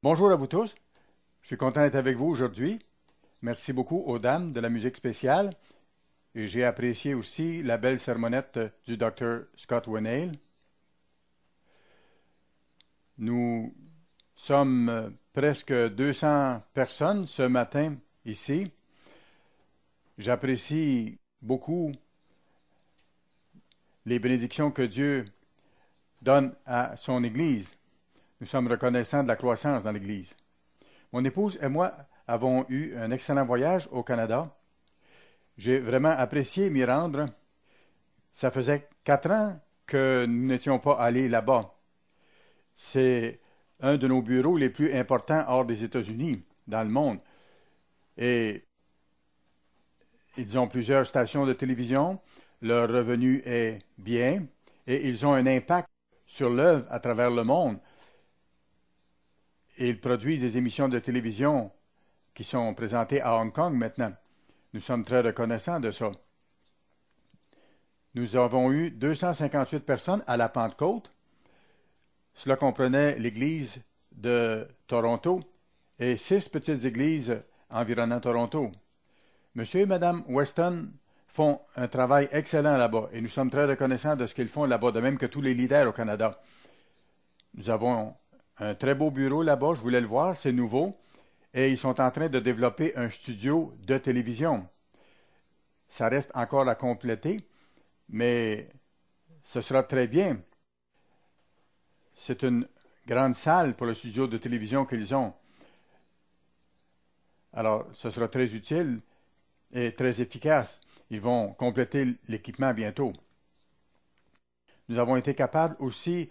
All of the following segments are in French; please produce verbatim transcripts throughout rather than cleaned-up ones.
Bonjour à vous tous. Je suis content d'être avec vous aujourd'hui. Merci beaucoup aux dames de la musique spéciale. Et j'ai apprécié aussi la belle sermonnette du docteur Scott Winnail. Nous sommes presque deux cents personnes ce matin ici. J'apprécie beaucoup les bénédictions que Dieu donne à son Église. Nous sommes reconnaissants de la croissance dans l'Église. Mon épouse et moi avons eu un excellent voyage au Canada. J'ai vraiment apprécié m'y rendre. Ça faisait quatre ans que nous n'étions pas allés là-bas. C'est un de nos bureaux les plus importants hors des États-Unis, dans le monde. Et ils ont plusieurs stations de télévision. Leur revenu est bien et ils ont un impact sur l'œuvre à travers le monde. Et ils produisent des émissions de télévision qui sont présentées à Hong Kong maintenant. Nous sommes très reconnaissants de ça. Nous avons eu deux cent cinquante-huit personnes à la Pentecôte. Cela comprenait l'église de Toronto et six petites églises environnant Toronto. Monsieur et Madame Weston font un travail excellent là-bas et nous sommes très reconnaissants de ce qu'ils font là-bas, de même que tous les leaders au Canada. Nous avons un très beau bureau là-bas, je voulais le voir, c'est nouveau. Et ils sont en train de développer un studio de télévision. Ça reste encore à compléter, mais ce sera très bien. C'est une grande salle pour le studio de télévision qu'ils ont. Alors, ce sera très utile et très efficace. Ils vont compléter l'équipement bientôt. Nous avons été capables aussi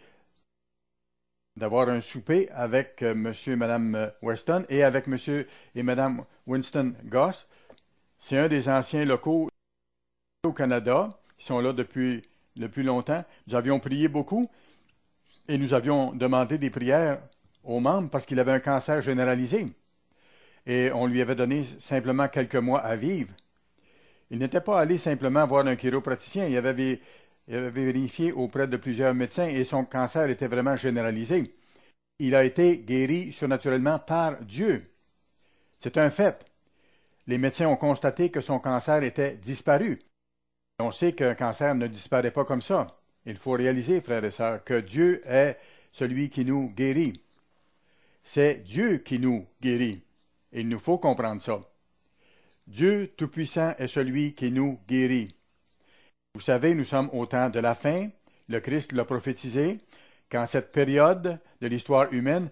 d'avoir un souper avec euh, Monsieur et Madame Weston et avec Monsieur et Madame Winston Goss. C'est un des anciens locaux au Canada. Ils sont là depuis le plus longtemps. Nous avions prié beaucoup et nous avions demandé des prières aux membres parce qu'il avait un cancer généralisé. Et on lui avait donné simplement quelques mois à vivre. Il n'était pas allé simplement voir un chiropraticien. Il avait Il avait vérifié auprès de plusieurs médecins et son cancer était vraiment généralisé. Il a été guéri surnaturellement par Dieu. C'est un fait. Les médecins ont constaté que son cancer était disparu. On sait qu'un cancer ne disparaît pas comme ça. Il faut réaliser, frères et sœurs, que Dieu est celui qui nous guérit. C'est Dieu qui nous guérit. Et il nous faut comprendre ça. Dieu Tout-Puissant est celui qui nous guérit. Vous savez, nous sommes au temps de la fin. Le Christ l'a prophétisé qu'en cette période de l'histoire humaine,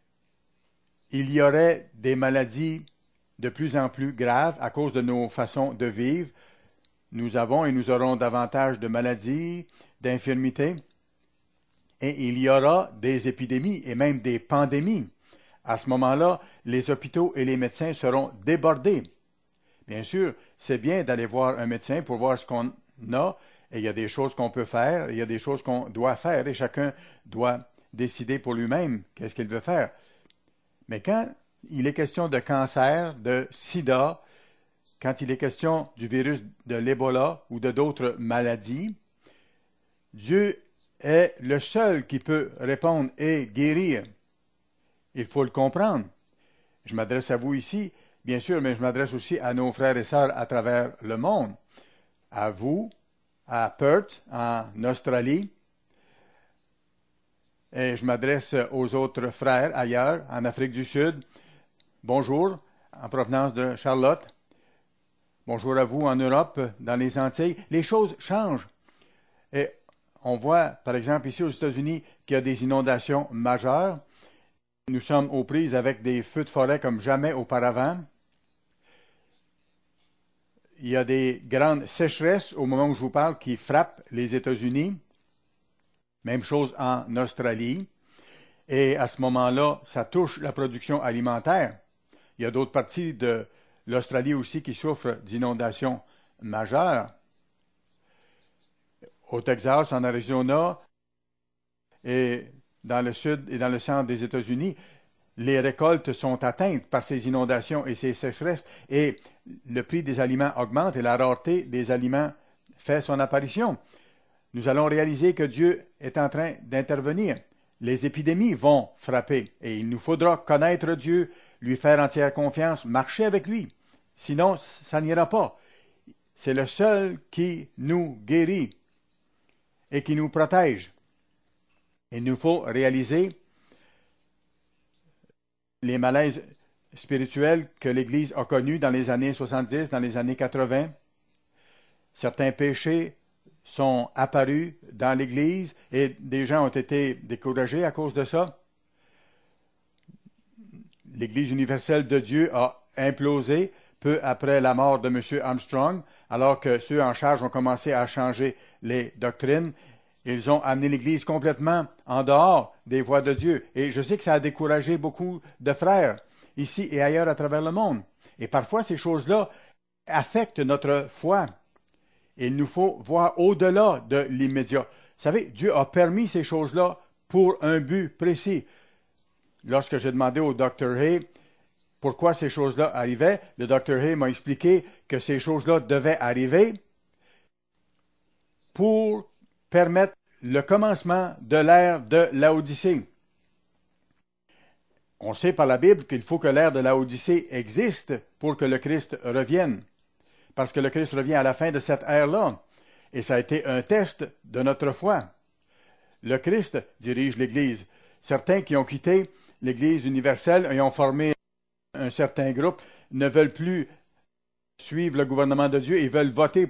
il y aurait des maladies de plus en plus graves à cause de nos façons de vivre. Nous avons et nous aurons davantage de maladies, d'infirmités. Et il y aura des épidémies et même des pandémies. À ce moment-là, les hôpitaux et les médecins seront débordés. Bien sûr, c'est bien d'aller voir un médecin pour voir ce qu'on a, et il y a des choses qu'on peut faire, il y a des choses qu'on doit faire, et chacun doit décider pour lui-même qu'est-ce qu'il veut faire. Mais quand il est question de cancer, de sida, quand il est question du virus de l'Ebola ou de d'autres maladies, Dieu est le seul qui peut répondre et guérir. Il faut le comprendre. Je m'adresse à vous ici, bien sûr, mais je m'adresse aussi à nos frères et sœurs à travers le monde. À vous, à Perth, en Australie, et je m'adresse aux autres frères ailleurs, en Afrique du Sud. Bonjour, en provenance de Charlotte. Bonjour à vous en Europe, dans les Antilles. Les choses changent. Et on voit, par exemple, ici aux États-Unis, qu'il y a des inondations majeures. Nous sommes aux prises avec des feux de forêt comme jamais auparavant. Il y a des grandes sécheresses au moment où je vous parle qui frappent les États-Unis. Même chose en Australie. Et à ce moment-là, ça touche la production alimentaire. Il y a d'autres parties de l'Australie aussi qui souffrent d'inondations majeures. Au Texas, en Arizona et dans le sud et dans le centre des États-Unis, les récoltes sont atteintes par ces inondations et ces sécheresses et le prix des aliments augmente et la rareté des aliments fait son apparition. Nous allons réaliser que Dieu est en train d'intervenir. les épidémies vont frapper et il nous faudra connaître Dieu, lui faire entière confiance, marcher avec lui. Sinon, ça n'ira pas. C'est le seul qui nous guérit et qui nous protège. Il nous faut réaliser les malaises spirituels que l'Église a connus dans les années soixante-dix, dans les années quatre-vingts. Certains péchés sont apparus dans l'Église et des gens ont été découragés à cause de ça. L'Église universelle de Dieu a implosé peu après la mort de M. Armstrong, alors que ceux en charge ont commencé à changer les doctrines. Ils ont amené l'Église complètement en dehors des voies de Dieu. Et je sais que ça a découragé beaucoup de frères, ici et ailleurs à travers le monde. Et parfois, ces choses-là affectent notre foi. Il nous faut voir au-delà de l'immédiat. Vous savez, Dieu a permis ces choses-là pour un but précis. Lorsque j'ai demandé au docteur Hay pourquoi ces choses-là arrivaient, le docteur Hay m'a expliqué que ces choses-là devaient arriver pour permettre le commencement de l'ère de Laodicée. On sait par la Bible qu'il faut que l'ère de Laodicée existe pour que le Christ revienne. Parce que le Christ revient à la fin de cette ère-là. Et ça a été un test de notre foi. Le Christ dirige l'Église. Certains qui ont quitté l'Église universelle et ont formé un certain groupe ne veulent plus suivre le gouvernement de Dieu et veulent voter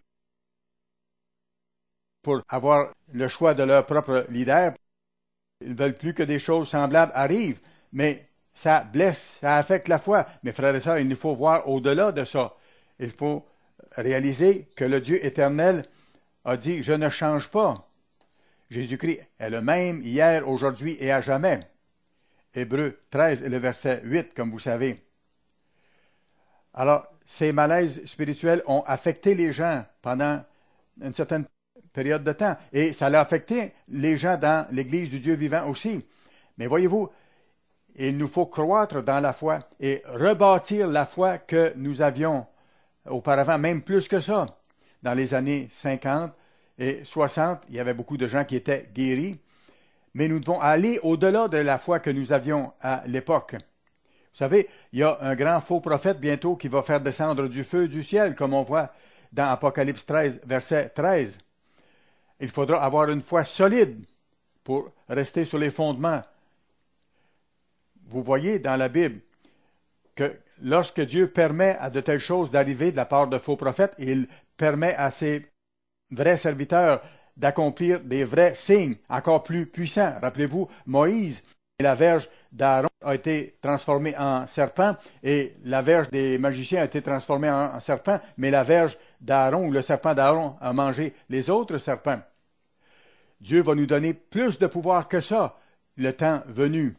pour avoir le choix de leur propre leader. Ils ne veulent plus que des choses semblables arrivent, mais ça blesse, ça affecte la foi. Mes frères et sœurs, il nous faut voir au-delà de ça. Il faut réaliser que le Dieu éternel a dit « Je ne change pas ». Jésus-Christ est le même hier, aujourd'hui et à jamais. Hébreux treize et le verset huit, comme vous savez. Alors, ces malaises spirituels ont affecté les gens pendant une certaine période de temps. Et ça l'a affecté les gens dans l'Église du Dieu vivant aussi. Mais voyez-vous, il nous faut croître dans la foi et rebâtir la foi que nous avions auparavant, même plus que ça. Dans les années cinquante et soixante, il y avait beaucoup de gens qui étaient guéris, mais nous devons aller au-delà de la foi que nous avions à l'époque. Vous savez, il y a un grand faux prophète bientôt qui va faire descendre du feu du ciel, comme on voit dans Apocalypse treize, verset treize. Il faudra avoir une foi solide pour rester sur les fondements. Vous voyez dans la Bible que lorsque Dieu permet à de telles choses d'arriver de la part de faux prophètes, il permet à ses vrais serviteurs d'accomplir des vrais signes encore plus puissants. Rappelez-vous, Moïse et la verge d'Aaron a été transformée en serpent et la verge des magiciens a été transformée en, en serpent, mais la verge d'Aaron ou le serpent d'Aaron a mangé les autres serpents. Dieu va nous donner plus de pouvoir que ça, le temps venu.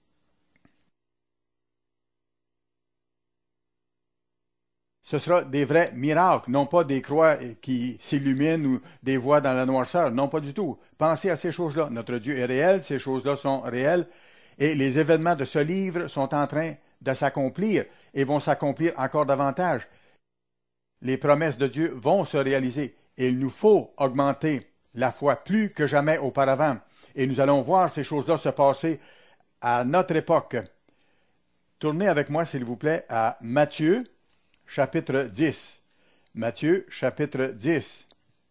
Ce sera des vrais miracles, non pas des croix qui s'illuminent ou des voix dans la noirceur, non pas du tout. Pensez à ces choses-là. Notre Dieu est réel, ces choses-là sont réelles, et les événements de ce livre sont en train de s'accomplir et vont s'accomplir encore davantage. Les promesses de Dieu vont se réaliser et il nous faut augmenter la foi plus que jamais auparavant. Et nous allons voir ces choses-là se passer à notre époque. Tournez avec moi, s'il vous plaît, à Matthieu, chapitre dix. Matthieu, chapitre dix,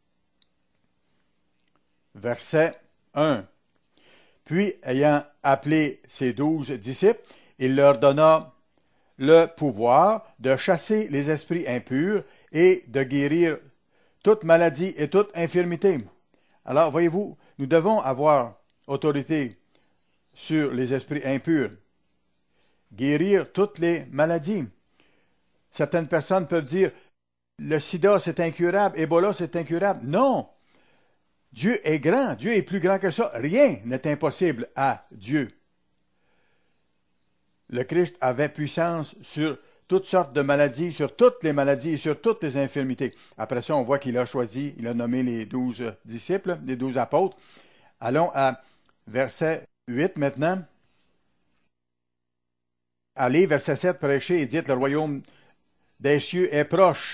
verset un. Puis, ayant appelé ses douze disciples, il leur donna le pouvoir de chasser les esprits impurs et de guérir toute maladie et toute infirmité. Alors, voyez-vous, nous devons avoir autorité sur les esprits impurs, guérir toutes les maladies. Certaines personnes peuvent dire, le sida c'est incurable, Ebola c'est incurable. Non! Dieu est grand, Dieu est plus grand que ça. Rien n'est impossible à Dieu. Le Christ avait puissance sur toutes sortes de maladies, sur toutes les maladies et sur toutes les infirmités. Après ça, on voit qu'il a choisi, il a nommé les douze disciples, les douze apôtres. Allons à verset huit maintenant. Allez, verset sept, prêchez et dites, le royaume des cieux est proche.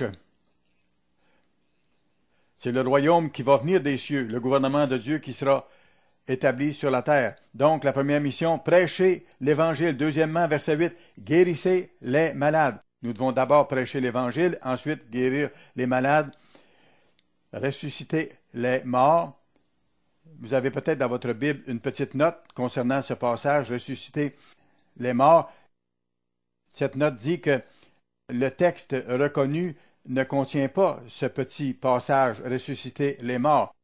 C'est le royaume qui va venir des cieux, le gouvernement de Dieu qui sera établi sur la terre. Donc, la première mission, prêcher l'Évangile. Deuxièmement, verset huit, guérissez les malades. Nous devons d'abord prêcher l'Évangile, ensuite guérir les malades, ressusciter les morts. Vous avez peut-être dans votre Bible une petite note concernant ce passage, ressusciter les morts. Cette note dit que le texte reconnu ne contient pas ce petit passage, ressusciter les morts.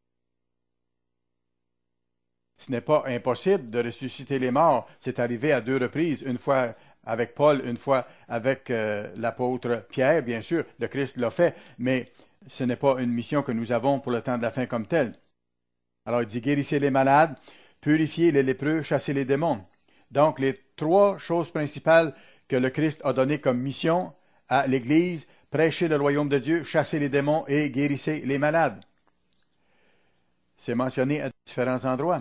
Ce n'est pas impossible de ressusciter les morts. C'est arrivé à deux reprises, une fois avec Paul, une fois avec euh, l'apôtre Pierre, bien sûr. Le Christ l'a fait, mais ce n'est pas une mission que nous avons pour le temps de la fin comme telle. Alors il dit, guérissez les malades, purifiez les lépreux, chassez les démons. Donc les trois choses principales que le Christ a données comme mission à l'Église, prêchez le royaume de Dieu, chassez les démons et guérissez les malades. C'est mentionné à différents endroits.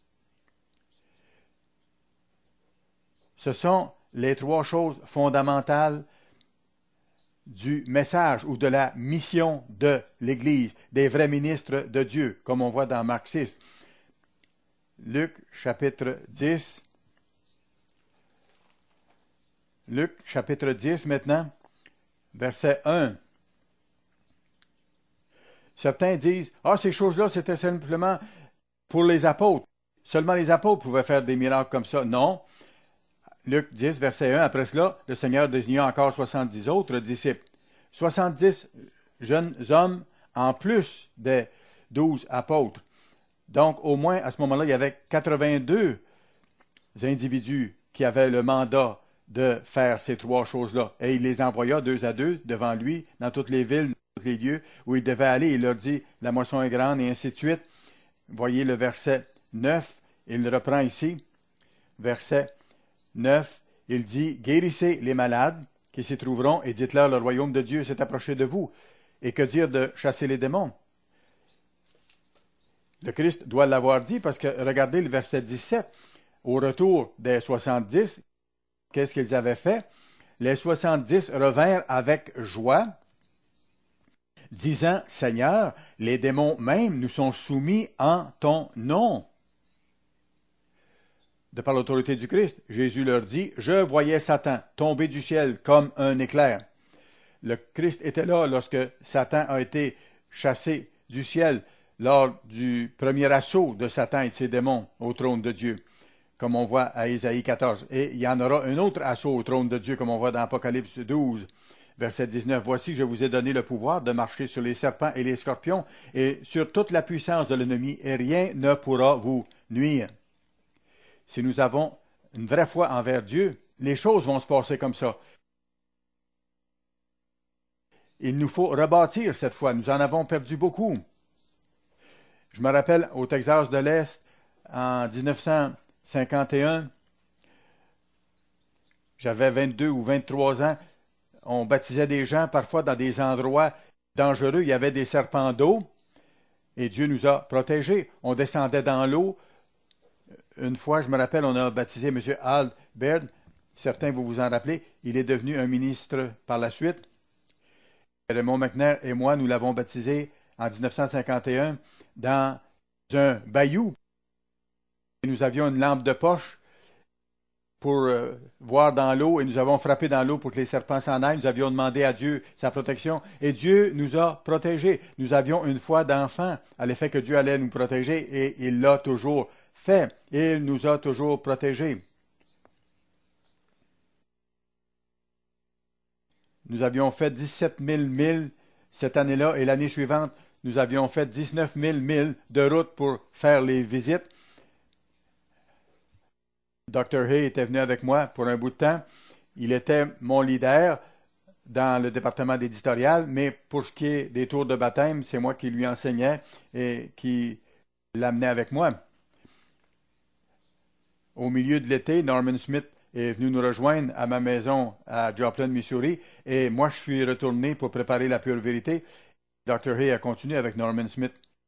Ce sont les trois choses fondamentales du message ou de la mission de l'Église, des vrais ministres de Dieu, comme on voit dans Marc six. Luc chapitre dix. Luc chapitre dix maintenant, verset un. Certains disent, « Ah, ces choses-là, c'était simplement pour les apôtres. Seulement les apôtres pouvaient faire des miracles comme ça. » Non. Luc dix, verset un, après cela, le Seigneur désigna encore soixante-dix autres disciples. soixante-dix jeunes hommes en plus des douze apôtres. Donc, au moins, à ce moment-là, il y avait quatre-vingt-deux individus qui avaient le mandat de faire ces trois choses-là. Et il les envoya deux à deux devant lui dans toutes les villes, dans tous les lieux où ils devaient aller. Il leur dit, la moisson est grande et ainsi de suite. Voyez le verset neuf, il reprend ici, verset neuf, il dit, guérissez les malades qui s'y trouveront et dites-leur, le royaume de Dieu s'est approché de vous. Et que dire de chasser les démons? Le Christ doit l'avoir dit parce que regardez le verset dix-sept. Au retour des soixante-dix, qu'est-ce qu'ils avaient fait? Les soixante-dix revinrent avec joie, disant, Seigneur, les démons même nous sont soumis en ton nom. De par l'autorité du Christ, Jésus leur dit, je voyais Satan tomber du ciel comme un éclair. Le Christ était là lorsque Satan a été chassé du ciel lors du premier assaut de Satan et de ses démons au trône de Dieu, comme on voit à Ésaïe quatorze. Et il y en aura un autre assaut au trône de Dieu, comme on voit dans Apocalypse douze, verset dix-neuf. Voici, je vous ai donné le pouvoir de marcher sur les serpents et les scorpions et sur toute la puissance de l'ennemi, et rien ne pourra vous nuire. Si nous avons une vraie foi envers Dieu, les choses vont se passer comme ça. Il nous faut rebâtir cette foi. Nous en avons perdu beaucoup. Je me rappelle au Texas de l'Est, en dix-neuf cent cinquante et un, j'avais vingt-deux ou vingt-trois ans, on baptisait des gens parfois dans des endroits dangereux. Il y avait des serpents d'eau et Dieu nous a protégés. On descendait dans l'eau. Une fois, je me rappelle, on a baptisé M. Al Baird. Certains, vous vous en rappelez. Il est devenu un ministre par la suite. Raymond McNair et moi, nous l'avons baptisé en dix-neuf cent cinquante et un dans un bayou. Et nous avions une lampe de poche pour euh, voir dans l'eau et nous avons frappé dans l'eau pour que les serpents s'en aillent. Nous avions demandé à Dieu sa protection et Dieu nous a protégés. Nous avions une foi d'enfant à l'effet que Dieu allait nous protéger et il l'a toujours fait. Il nous a toujours protégés. Nous avions fait dix-sept mille milles cette année-là et l'année suivante, nous avions fait dix-neuf mille milles de route pour faire les visites. docteur Hay était venu avec moi pour un bout de temps. Il était mon leader dans le département d'éditorial, mais pour ce qui est des tours de baptême, c'est moi qui lui enseignais et qui l'amenais avec moi. Au milieu de l'été, Norman Smith est venu nous rejoindre à ma maison à Joplin, Missouri, et moi je suis retourné pour préparer la pure vérité. docteur Hay a continué avec Norman Smith.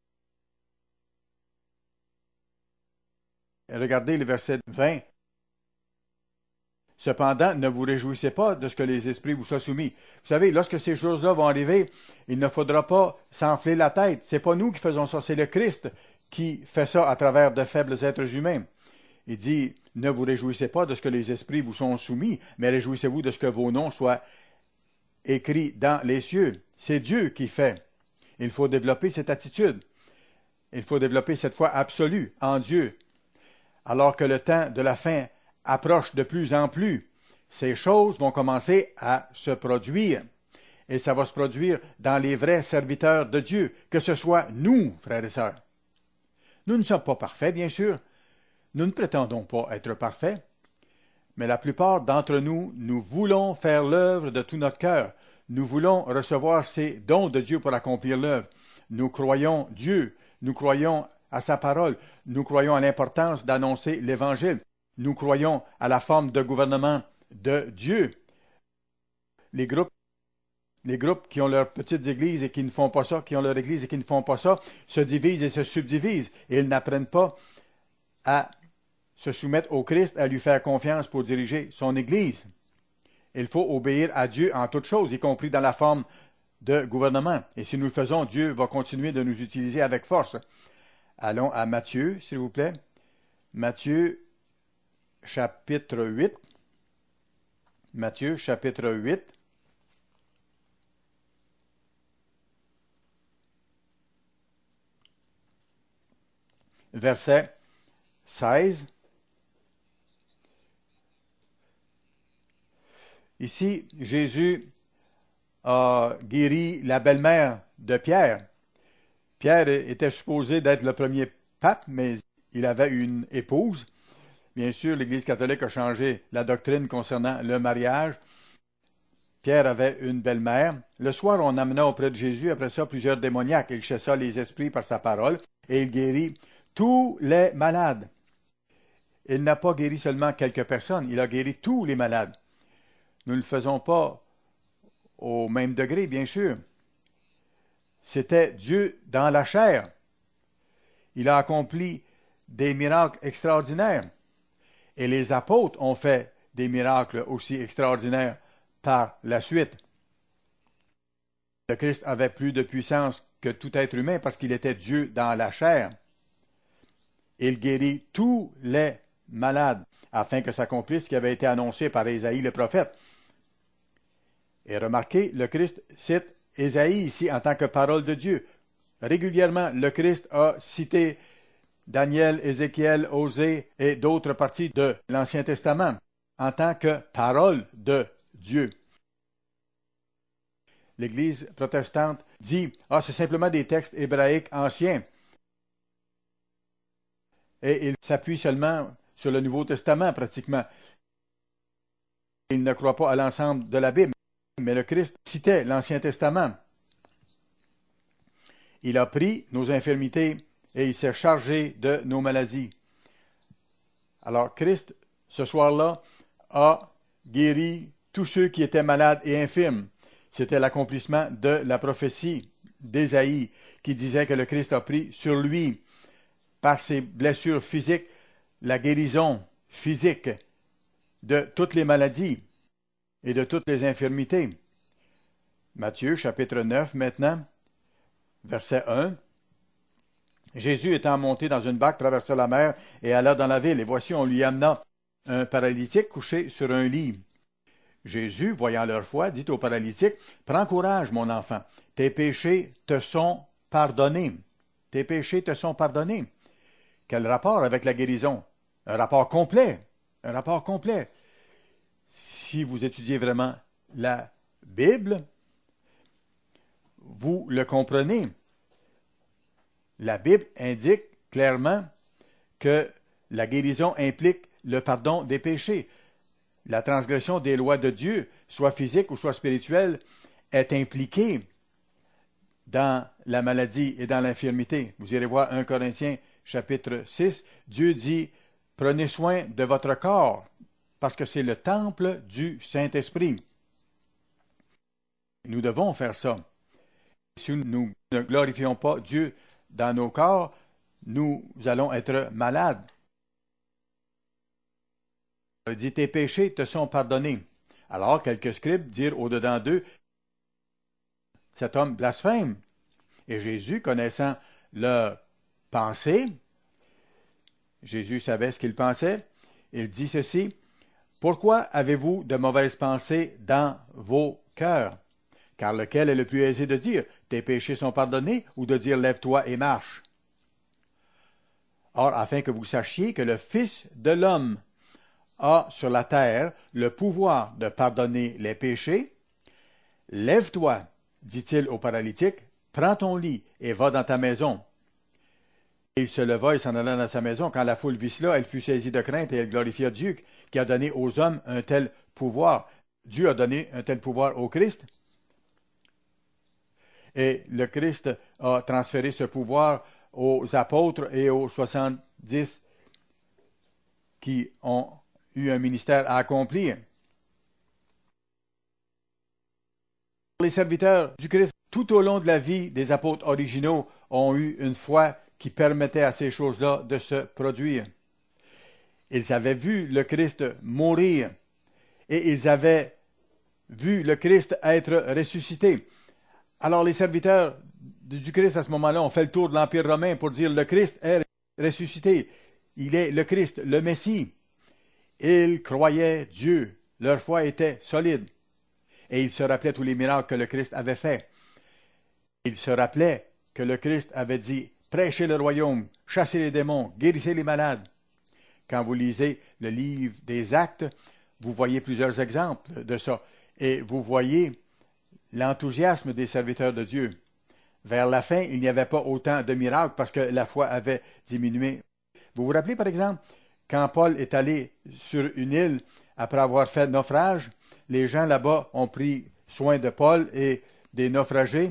Regardez le verset vingt. Cependant, ne vous réjouissez pas de ce que les esprits vous soient soumis. Vous savez, lorsque ces choses-là vont arriver, il ne faudra pas s'enfler la tête. C'est pas nous qui faisons ça, c'est le Christ qui fait ça à travers de faibles êtres humains. Il dit, ne vous réjouissez pas de ce que les esprits vous sont soumis, mais réjouissez-vous de ce que vos noms soient écrits dans les cieux. C'est Dieu qui fait. Il faut développer cette attitude. Il faut développer cette foi absolue en Dieu. Alors que le temps de la fin approche de plus en plus, ces choses vont commencer à se produire. Et ça va se produire dans les vrais serviteurs de Dieu, que ce soit nous, frères et sœurs. Nous ne sommes pas parfaits, bien sûr. Nous ne prétendons pas être parfaits. Mais la plupart d'entre nous, nous voulons faire l'œuvre de tout notre cœur. Nous voulons recevoir ces dons de Dieu pour accomplir l'œuvre. Nous croyons Dieu. Nous croyons à sa parole. Nous croyons à l'importance d'annoncer l'Évangile. Nous croyons à la forme de gouvernement de Dieu. Les groupes, les groupes qui ont leurs petites églises et qui ne font pas ça, qui ont leur église et qui ne font pas ça, se divisent et se subdivisent. Et ils n'apprennent pas à se soumettre au Christ, à lui faire confiance pour diriger son église. Il faut obéir à Dieu en toutes choses, y compris dans la forme de gouvernement. Et si nous le faisons, Dieu va continuer de nous utiliser avec force. Allons à Matthieu, s'il vous plaît. Matthieu, chapitre huit. Matthieu, chapitre huit. Verset seize. Ici, Jésus a guéri la belle-mère de Pierre. Pierre était supposé d'être le premier pape, mais il avait une épouse. Bien sûr, l'Église catholique a changé la doctrine concernant le mariage. Pierre avait une belle-mère. Le soir, on amena auprès de Jésus, après ça, plusieurs démoniaques. Il chassa les esprits par sa parole et il guérit tous les malades. Il n'a pas guéri seulement quelques personnes, il a guéri tous les malades. Nous ne le faisons pas au même degré, bien sûr. C'était Dieu dans la chair. Il a accompli des miracles extraordinaires. Et les apôtres ont fait des miracles aussi extraordinaires par la suite. Le Christ avait plus de puissance que tout être humain parce qu'il était Dieu dans la chair. Il guérit tous les malades afin que s'accomplisse ce qui avait été annoncé par Ésaïe le prophète. Et remarquez, le Christ cite Ésaïe ici en tant que parole de Dieu. Régulièrement, le Christ a cité Daniel, Ézéchiel, Osée et d'autres parties de l'Ancien Testament en tant que parole de Dieu. L'Église protestante dit « Ah, c'est simplement des textes hébraïques anciens ». Et il s'appuie seulement sur le Nouveau Testament pratiquement. Il ne croit pas à l'ensemble de la Bible. Mais le Christ citait l'Ancien Testament. Il a pris nos infirmités et il s'est chargé de nos maladies. Alors Christ, ce soir-là, a guéri tous ceux qui étaient malades et infirmes. C'était l'accomplissement de la prophétie d'Ésaïe qui disait que le Christ a pris sur lui, par ses blessures physiques, la guérison physique de toutes les maladies et de toutes les infirmités. Matthieu, chapitre neuf, maintenant, verset un. Jésus étant monté dans une barque, traversa la mer et alla dans la ville. Et voici, on lui amena un paralytique couché sur un lit. Jésus, voyant leur foi, dit au paralytique, « Prends courage, mon enfant, tes péchés te sont pardonnés. » Tes péchés te sont pardonnés. Quel rapport avec la guérison? Un rapport complet. Un rapport complet. Si vous étudiez vraiment la Bible, vous le comprenez. La Bible indique clairement que la guérison implique le pardon des péchés. La transgression des lois de Dieu, soit physique ou soit spirituelle, est impliquée dans la maladie et dans l'infirmité. Vous irez voir un Corinthiens chapitre six. Dieu dit, prenez soin de votre corps, parce que c'est le temple du Saint-Esprit. Nous devons faire ça. Si nous ne glorifions pas Dieu dans nos corps, nous allons être malades. Il dit, tes péchés te sont pardonnés. Alors, quelques scribes dirent au-dedans d'eux, cet homme blasphème. Et Jésus, connaissant leur pensées. Jésus savait ce qu'il pensait. Il dit ceci, « Pourquoi avez-vous de mauvaises pensées dans vos cœurs? Car lequel est le plus aisé de dire, « Tes péchés sont pardonnés » ou de dire, « Lève-toi et marche » ? Or, afin que vous sachiez que le Fils de l'homme a sur la terre le pouvoir de pardonner les péchés, « Lève-toi, dit-il au paralytique, prends ton lit et va dans ta maison. » Et il se leva et s'en alla dans sa maison. Quand la foule vit cela, elle fut saisie de crainte et elle glorifia Dieu qui a donné aux hommes un tel pouvoir. Dieu a donné un tel pouvoir au Christ. Et le Christ a transféré ce pouvoir aux apôtres et aux soixante-dix qui ont eu un ministère à accomplir. Les serviteurs du Christ, tout au long de la vie des apôtres originaux, ont eu une foi qui permettait à ces choses-là de se produire. Ils avaient vu le Christ mourir et ils avaient vu le Christ être ressuscité. Alors les serviteurs du Christ à ce moment-là ont fait le tour de l'Empire romain pour dire le Christ est ressuscité. Il est le Christ, le Messie. Ils croyaient Dieu. Leur foi était solide. Et ils se rappelaient tous les miracles que le Christ avait faits. Ils se rappelaient que le Christ avait dit « Prêchez le royaume, chassez les démons, guérissez les malades ». Quand vous lisez le livre des Actes, vous voyez plusieurs exemples de ça. Et vous voyez l'enthousiasme des serviteurs de Dieu. Vers la fin, il n'y avait pas autant de miracles parce que la foi avait diminué. Vous vous rappelez, par exemple, quand Paul est allé sur une île après avoir fait naufrage, les gens là-bas ont pris soin de Paul et des naufragés.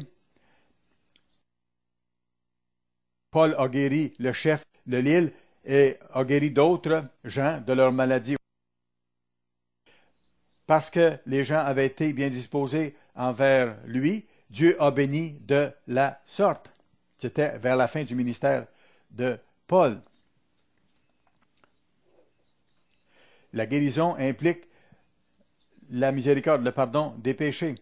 Paul a guéri le chef de l'île et a guéri d'autres gens de leur maladie. Parce que les gens avaient été bien disposés envers lui, Dieu a béni de la sorte. C'était vers la fin du ministère de Paul. La guérison implique la miséricorde, le pardon des péchés.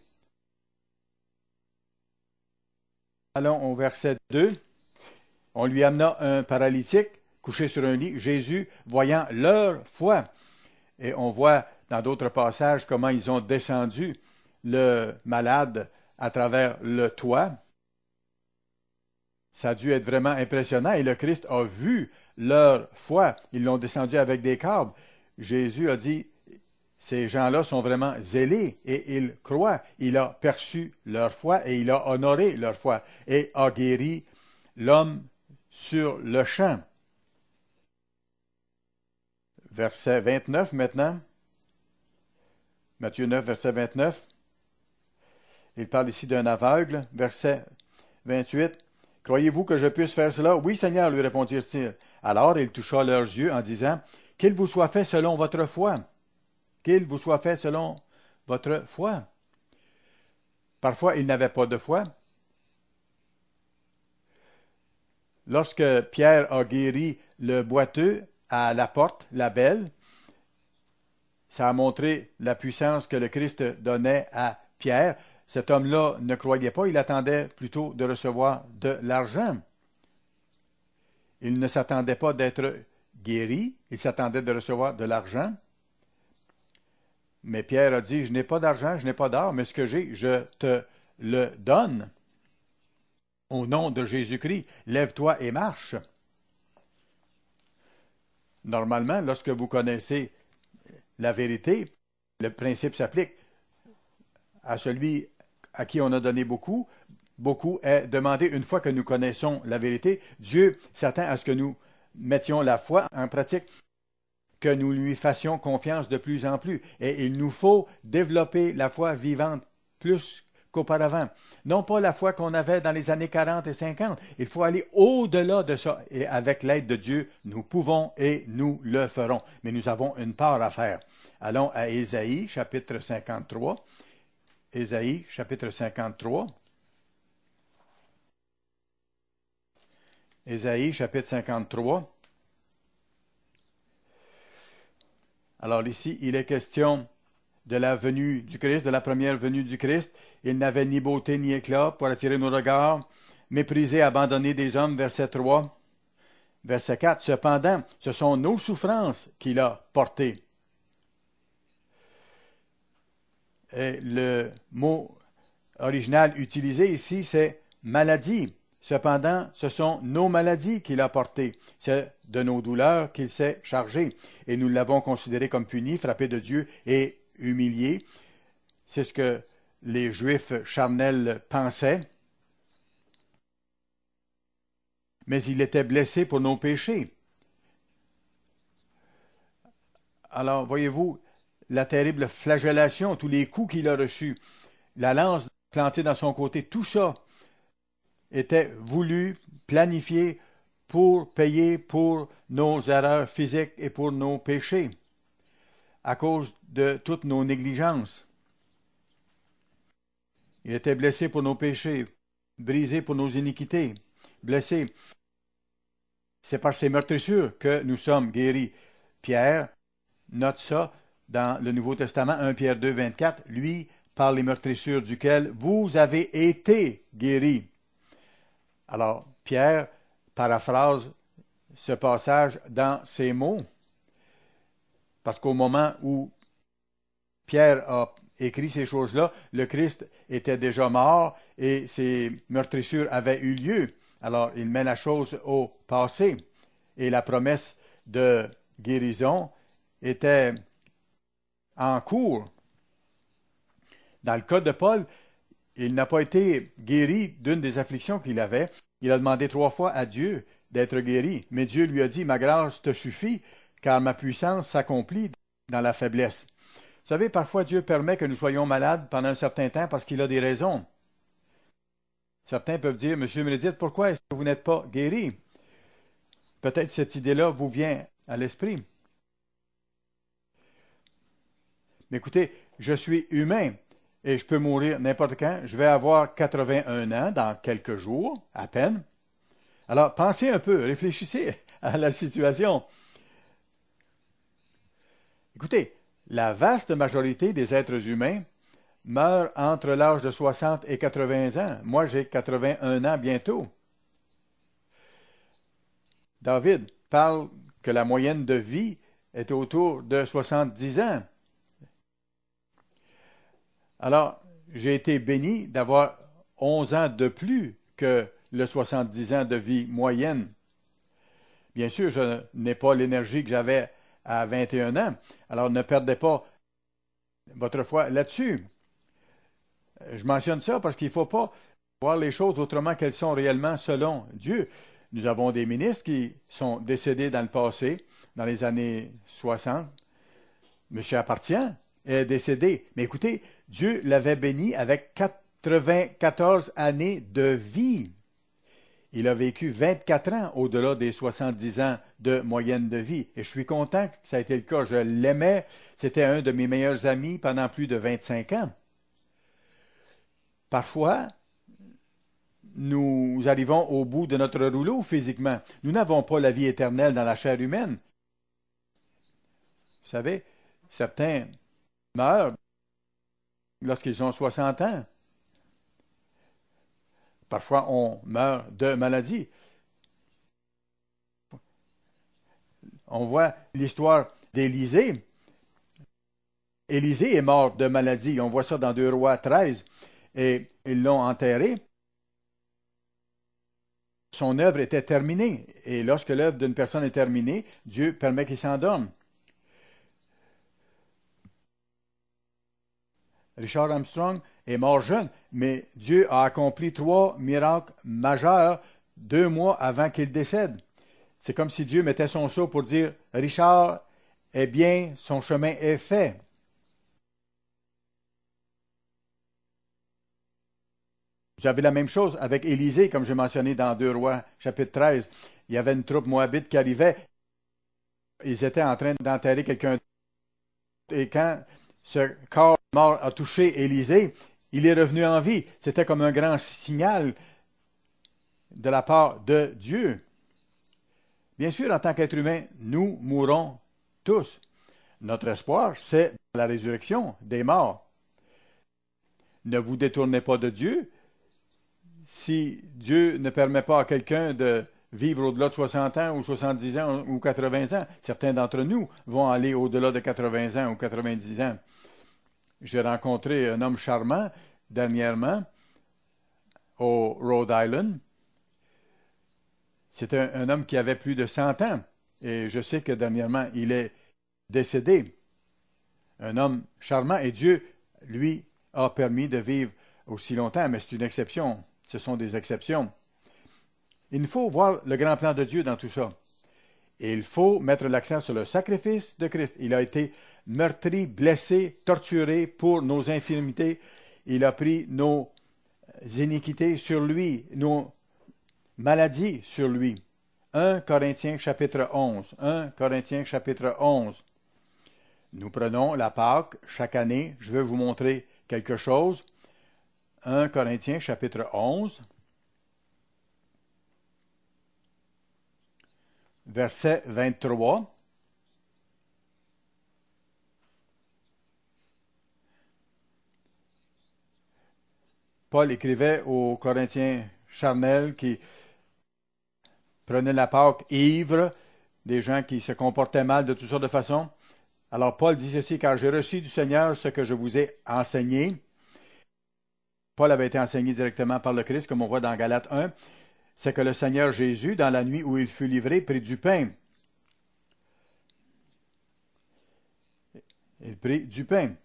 Allons au verset deux. On lui amena un paralytique couché sur un lit. Jésus, voyant leur foi, et on voit dans d'autres passages comment ils ont descendu le malade à travers le toit. Ça a dû être vraiment impressionnant et le Christ a vu leur foi. Ils l'ont descendu avec des câbles. Jésus a dit, ces gens-là sont vraiment zélés et ils croient. Il a perçu leur foi et il a honoré leur foi et a guéri l'homme sur le champ. Verset vingt-neuf maintenant. Matthieu neuf, verset vingt-neuf. Il parle ici d'un aveugle. Verset vingt-huit. « Croyez-vous que je puisse faire cela? »« Oui, Seigneur, lui répondirent-ils. Alors il toucha leurs yeux en disant, « Qu'il vous soit fait selon votre foi. » Qu'il vous soit fait selon votre foi. Parfois, ils n'avaient pas de foi. Lorsque Pierre a guéri le boiteux à la porte, la belle, ça a montré la puissance que le Christ donnait à Pierre. Cet homme-là ne croyait pas, il attendait plutôt de recevoir de l'argent. Il ne s'attendait pas d'être guéri, il s'attendait de recevoir de l'argent. Mais Pierre a dit, « Je n'ai pas d'argent, je n'ai pas d'or, mais ce que j'ai, je te le donne. Au nom de Jésus-Christ, lève-toi et marche. » Normalement, lorsque vous connaissez la vérité, le principe s'applique à celui à qui on a donné beaucoup. Beaucoup est demandé une fois que nous connaissons la vérité. Dieu s'attend à ce que nous mettions la foi en pratique, que nous lui fassions confiance de plus en plus. Et il nous faut développer la foi vivante plus qu'auparavant. Non pas la foi qu'on avait dans les années quarante et cinquante. Il faut aller au-delà de ça. Et avec l'aide de Dieu, nous pouvons et nous le ferons. Mais nous avons une part à faire. Allons à Ésaïe, chapitre cinquante-trois. Ésaïe, chapitre cinquante-trois. Ésaïe, chapitre cinquante-trois. Alors ici, il est question de la venue du Christ, de la première venue du Christ. Il n'avait ni beauté ni éclat pour attirer nos regards, méprisé, abandonné des hommes, verset trois. verset quatre, « Cependant, ce sont nos souffrances qu'il a portées. » Et le mot original utilisé ici, c'est « maladie ». Cependant, ce sont nos maladies qu'il a portées. C'est de nos douleurs qu'il s'est chargé. Et nous l'avons considéré comme puni, frappé de Dieu et humilié. C'est ce que les Juifs charnels pensaient. Mais il était blessé pour nos péchés. Alors, voyez-vous, la terrible flagellation, tous les coups qu'il a reçus, la lance plantée dans son côté, tout ça était voulu, planifié pour payer pour nos erreurs physiques et pour nos péchés, à cause de toutes nos négligences. Il était blessé pour nos péchés, brisé pour nos iniquités, blessé. C'est par ses meurtrissures que nous sommes guéris. Pierre note ça dans le Nouveau Testament, premier Pierre deux, vingt-quatre, lui, par les meurtrissures duquel vous avez été guéris. Alors, Pierre paraphrase ce passage dans ces mots, parce qu'au moment où Pierre a écrit ces choses-là, le Christ était déjà mort et ses meurtrissures avaient eu lieu. Alors, il met la chose au passé et la promesse de guérison était en cours. Dans le cas de Paul, il n'a pas été guéri d'une des afflictions qu'il avait. Il a demandé trois fois à Dieu d'être guéri, mais Dieu lui a dit « Ma grâce te suffit, car ma puissance s'accomplit dans la faiblesse. » Vous savez, parfois Dieu permet que nous soyons malades pendant un certain temps parce qu'il a des raisons. Certains peuvent dire « Monsieur Meredith, pourquoi est-ce que vous n'êtes pas guéri? » Peut-être cette idée-là vous vient à l'esprit. Mais écoutez, je suis humain. Et je peux mourir n'importe quand. Je vais avoir quatre-vingt-un ans dans quelques jours, à peine. Alors, pensez un peu, réfléchissez à la situation. Écoutez, la vaste majorité des êtres humains meurent entre l'âge de soixante et quatre-vingts ans. Moi, j'ai quatre-vingt-un ans bientôt. David parle que la moyenne de vie est autour de soixante-dix ans. Alors, j'ai été béni d'avoir onze ans de plus que le soixante-dix ans de vie moyenne. Bien sûr, je n'ai pas l'énergie que j'avais à vingt et un ans. Alors, ne perdez pas votre foi là-dessus. Je mentionne ça parce qu'il ne faut pas voir les choses autrement qu'elles sont réellement selon Dieu. Nous avons des ministres qui sont décédés dans le passé, dans les années soixante. Monsieur Appartient est décédé. Mais écoutez, Dieu l'avait béni avec quatre-vingt-quatorze années de vie. Il a vécu vingt-quatre ans au-delà des soixante-dix ans de moyenne de vie. Et je suis content que ça a été le cas. Je l'aimais. C'était un de mes meilleurs amis pendant plus de vingt-cinq ans. Parfois, nous arrivons au bout de notre rouleau physiquement. Nous n'avons pas la vie éternelle dans la chair humaine. Vous savez, certains meurent lorsqu'ils ont soixante ans. Parfois, on meurt de maladie. On voit l'histoire d'Élisée. Élisée est mort de maladie. On voit ça dans deux Rois treize. Et ils l'ont enterré. Son œuvre était terminée. Et lorsque l'œuvre d'une personne est terminée, Dieu permet qu'il s'endorme. Richard Armstrong est mort jeune, mais Dieu a accompli trois miracles majeurs deux mois avant qu'il décède. C'est comme si Dieu mettait son sceau pour dire « Richard est bien, son chemin est fait ». Vous avez la même chose avec Élisée, comme j'ai mentionné dans deux Rois, chapitre treize. Il y avait une troupe moabite qui arrivait. Ils étaient en train d'enterrer quelqu'un. Et quand ce corps mort a touché Élisée, il est revenu en vie. C'était comme un grand signal de la part de Dieu. Bien sûr, en tant qu'être humain, nous mourrons tous. Notre espoir, c'est la résurrection des morts. Ne vous détournez pas de Dieu. Si Dieu ne permet pas à quelqu'un de vivre au-delà de soixante ans ou soixante-dix ans ou quatre-vingts ans. Certains d'entre nous vont aller au-delà de quatre-vingts ans ou quatre-vingt-dix ans. J'ai rencontré un homme charmant dernièrement au Rhode Island. C'était un, un homme qui avait plus de cent ans. Et je sais que dernièrement, il est décédé. Un homme charmant. Et Dieu, lui, a permis de vivre aussi longtemps. Mais c'est une exception. Ce sont des exceptions. Il faut voir le grand plan de Dieu dans tout ça. Et il faut mettre l'accent sur le sacrifice de Christ. Il a été meurtri, blessé, torturé pour nos infirmités. Il a pris nos iniquités sur lui, nos maladies sur lui. un Corinthiens chapitre onze. un Corinthiens chapitre onze. Nous prenons la Pâque chaque année. Je vais vous montrer quelque chose. un Corinthiens chapitre onze. Verset vingt-trois. Paul écrivait aux Corinthiens charnels qui prenaient la Pâque ivres, des gens qui se comportaient mal de toutes sortes de façons. Alors Paul dit ceci, car j'ai reçu du Seigneur ce que je vous ai enseigné. Paul avait été enseigné directement par le Christ, comme on voit dans Galates un. C'est que le Seigneur Jésus, dans la nuit où il fut livré, prit du pain. Il prit du pain.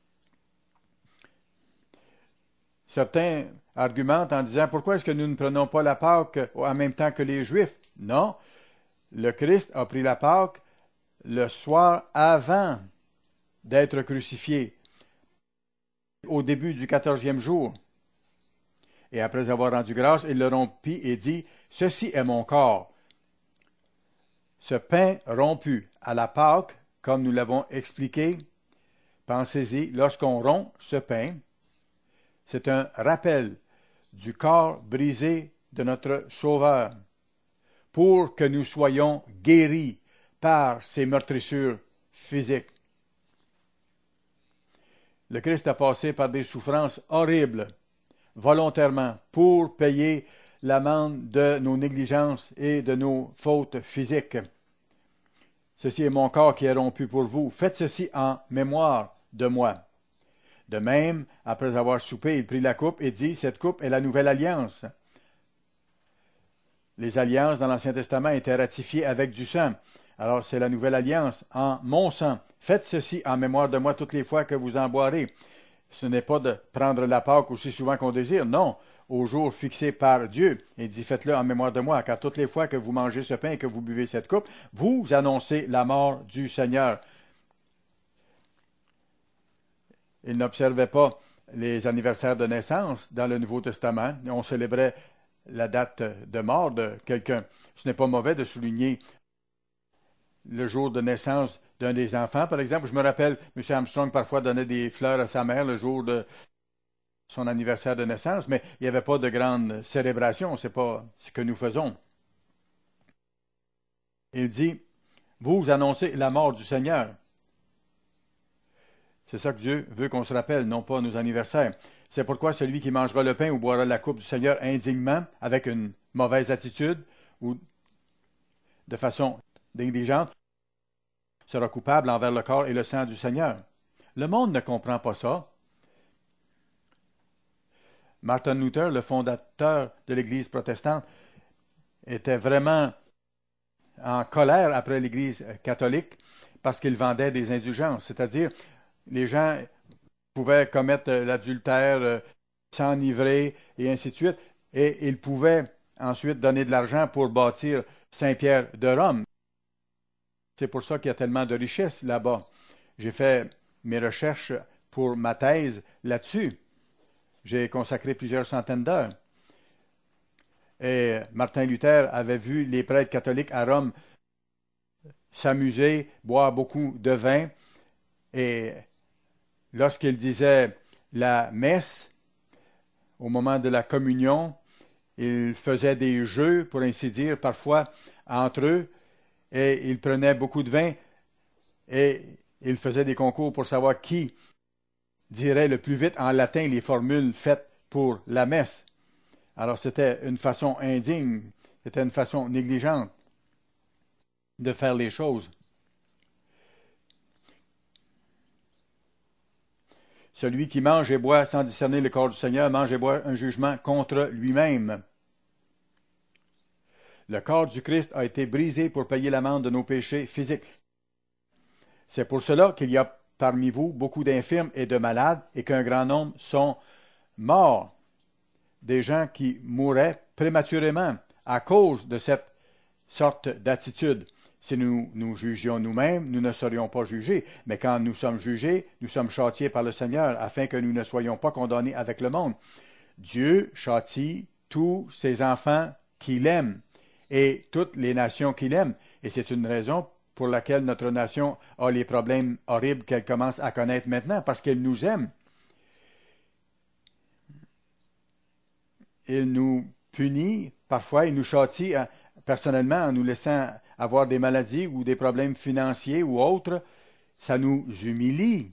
Certains argumentent en disant, pourquoi est-ce que nous ne prenons pas la Pâque en même temps que les Juifs? Non, le Christ a pris la Pâque le soir avant d'être crucifié, au début du quatorzième jour. Et après avoir rendu grâce, il le rompit et dit, « Ceci est mon corps. » Ce pain rompu à la Pâque, comme nous l'avons expliqué, pensez-y, lorsqu'on rompt ce pain, c'est un rappel du corps brisé de notre Sauveur, pour que nous soyons guéris par ces meurtrissures physiques. Le Christ a passé par des souffrances horribles, volontairement, pour payer l'amende de nos négligences et de nos fautes physiques. Ceci est mon corps qui est rompu pour vous. Faites ceci en mémoire de moi. De même, après avoir soupé, il prit la coupe et dit, cette coupe est la nouvelle alliance. Les alliances dans l'Ancien Testament étaient ratifiées avec du sang. Alors c'est la nouvelle alliance en mon sang. Faites ceci en mémoire de moi toutes les fois que vous en boirez. Ce n'est pas de prendre la Pâque aussi souvent qu'on désire, non, au jour fixé par Dieu. Il dit, faites-le en mémoire de moi, car toutes les fois que vous mangez ce pain et que vous buvez cette coupe, vous annoncez la mort du Seigneur. Il n'observait pas les anniversaires de naissance dans le Nouveau Testament. On célébrait la date de mort de quelqu'un. Ce n'est pas mauvais de souligner le jour de naissance d'un des enfants. Par exemple, je me rappelle, M. Armstrong parfois donnait des fleurs à sa mère le jour de son anniversaire de naissance, mais il n'y avait pas de grande célébration. Ce n'est pas ce que nous faisons. Il dit, vous annoncez la mort du Seigneur. C'est ça que Dieu veut qu'on se rappelle, non pas nos anniversaires. C'est pourquoi celui qui mangera le pain ou boira la coupe du Seigneur indignement, avec une mauvaise attitude ou de façon négligente, sera coupable envers le corps et le sang du Seigneur. Le monde ne comprend pas ça. Martin Luther, le fondateur de l'Église protestante, était vraiment en colère après l'Église catholique parce qu'il vendait des indulgences, c'est-à-dire les gens pouvaient commettre l'adultère, s'enivrer et ainsi de suite, et ils pouvaient ensuite donner de l'argent pour bâtir Saint-Pierre de Rome. C'est pour ça qu'il y a tellement de richesses là-bas. J'ai fait mes recherches pour ma thèse là-dessus. J'ai consacré plusieurs centaines d'heures. Et Martin Luther avait vu les prêtres catholiques à Rome s'amuser, boire beaucoup de vin, et lorsqu'il disait la messe, au moment de la communion, il faisait des jeux, pour ainsi dire, parfois entre eux, et il prenait beaucoup de vin, et il faisait des concours pour savoir qui dirait le plus vite en latin les formules faites pour la messe. Alors c'était une façon indigne C'était une façon négligente de faire les choses. Celui qui mange et boit sans discerner le corps du Seigneur mange et boit un jugement contre lui-même. Le corps du Christ a été brisé pour payer l'amende de nos péchés physiques. C'est pour cela qu'il y a parmi vous beaucoup d'infirmes et de malades et qu'un grand nombre sont morts. Des gens qui mouraient prématurément à cause de cette sorte d'attitude. Si nous nous jugions nous-mêmes, nous ne serions pas jugés. Mais quand nous sommes jugés, nous sommes châtiés par le Seigneur afin que nous ne soyons pas condamnés avec le monde. Dieu châtie tous ses enfants qu'il aime et toutes les nations qu'il aime. Et c'est une raison pour laquelle notre nation a les problèmes horribles qu'elle commence à connaître maintenant, parce qu'elle nous aime. Il nous punit, parfois il nous châtie personnellement en nous laissant avoir des maladies ou des problèmes financiers ou autres. Ça nous humilie.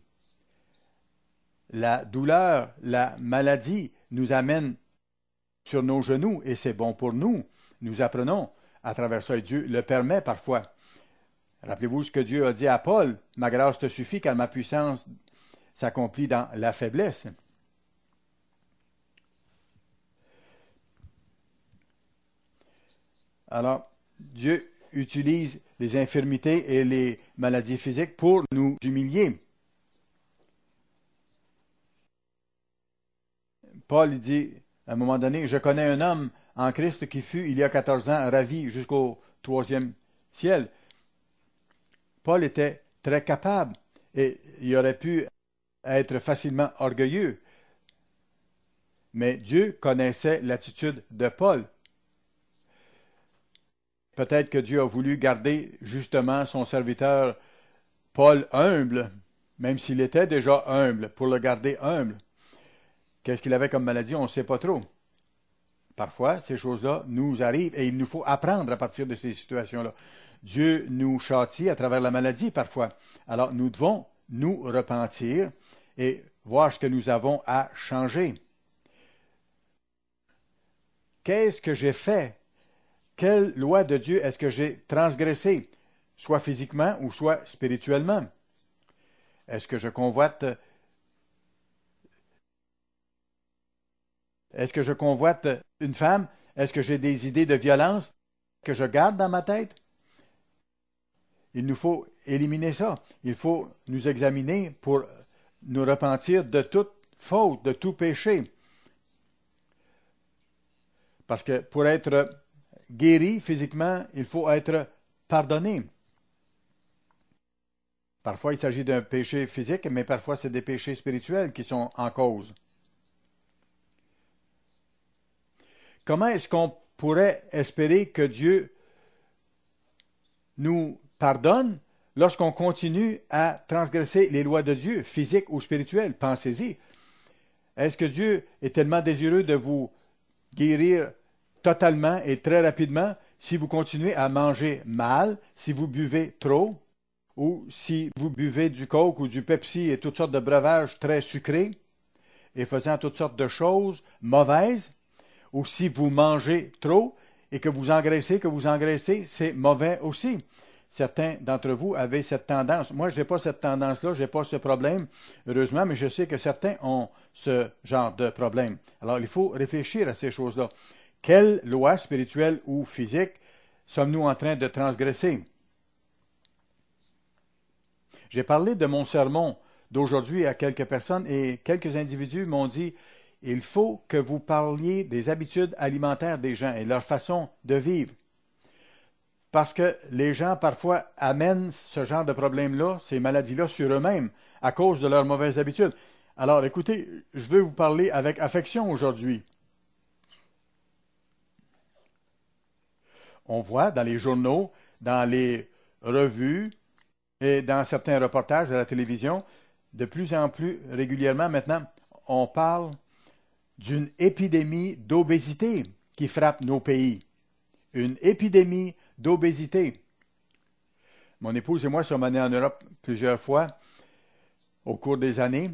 La douleur, la maladie nous amène sur nos genoux et c'est bon pour nous. Nous apprenons à travers ça et Dieu le permet parfois. Rappelez-vous ce que Dieu a dit à Paul, « Ma grâce te suffit car ma puissance s'accomplit dans la faiblesse. » Alors, Dieu utilise les infirmités et les maladies physiques pour nous humilier. Paul dit, à un moment donné, « Je connais un homme en Christ qui fut, il y a quatorze ans, ravi jusqu'au troisième ciel. » Paul était très capable et il aurait pu être facilement orgueilleux. Mais Dieu connaissait l'attitude de Paul. Peut-être que Dieu a voulu garder justement son serviteur Paul humble, même s'il était déjà humble, pour le garder humble. Qu'est-ce qu'il avait comme maladie? On ne sait pas trop. Parfois, ces choses-là nous arrivent et il nous faut apprendre à partir de ces situations-là. Dieu nous châtie à travers la maladie parfois. Alors, nous devons nous repentir et voir ce que nous avons à changer. Qu'est-ce que j'ai fait? Quelle loi de Dieu est-ce que j'ai transgressée, soit physiquement ou soit spirituellement? Est-ce que je convoite Est-ce que je convoite une femme? Est-ce que j'ai des idées de violence que je garde dans ma tête? Il nous faut éliminer ça. Il faut nous examiner pour nous repentir de toute faute, de tout péché. Parce que pour être guéri physiquement, il faut être pardonné. Parfois, il s'agit d'un péché physique, mais parfois, c'est des péchés spirituels qui sont en cause. Comment est-ce qu'on pourrait espérer que Dieu nous pardonne lorsqu'on continue à transgresser les lois de Dieu, physiques ou spirituelles? Pensez-y. Est-ce que Dieu est tellement désireux de vous guérir totalement et très rapidement si vous continuez à manger mal, si vous buvez trop, ou si vous buvez du Coke ou du Pepsi et toutes sortes de breuvages très sucrés et faisant toutes sortes de choses mauvaises, ou si vous mangez trop et que vous engraissez, que vous engraissez, c'est mauvais aussi. Certains d'entre vous avaient cette tendance. Moi, je n'ai pas cette tendance-là, je n'ai pas ce problème, heureusement, mais je sais que certains ont ce genre de problème. Alors, il faut réfléchir à ces choses-là. Quelle loi spirituelle ou physique sommes-nous en train de transgresser? J'ai parlé de mon sermon d'aujourd'hui à quelques personnes et quelques individus m'ont dit « Il faut que vous parliez des habitudes alimentaires des gens et leur façon de vivre. » Parce que les gens, parfois, amènent ce genre de problème-là, ces maladies-là, sur eux-mêmes, à cause de leurs mauvaises habitudes. Alors, écoutez, je veux vous parler avec affection aujourd'hui. On voit dans les journaux, dans les revues et dans certains reportages à la télévision, de plus en plus régulièrement maintenant, on parle d'une épidémie d'obésité qui frappe nos pays. Une épidémie d'obésité. Mon épouse et moi sommes allés en Europe plusieurs fois au cours des années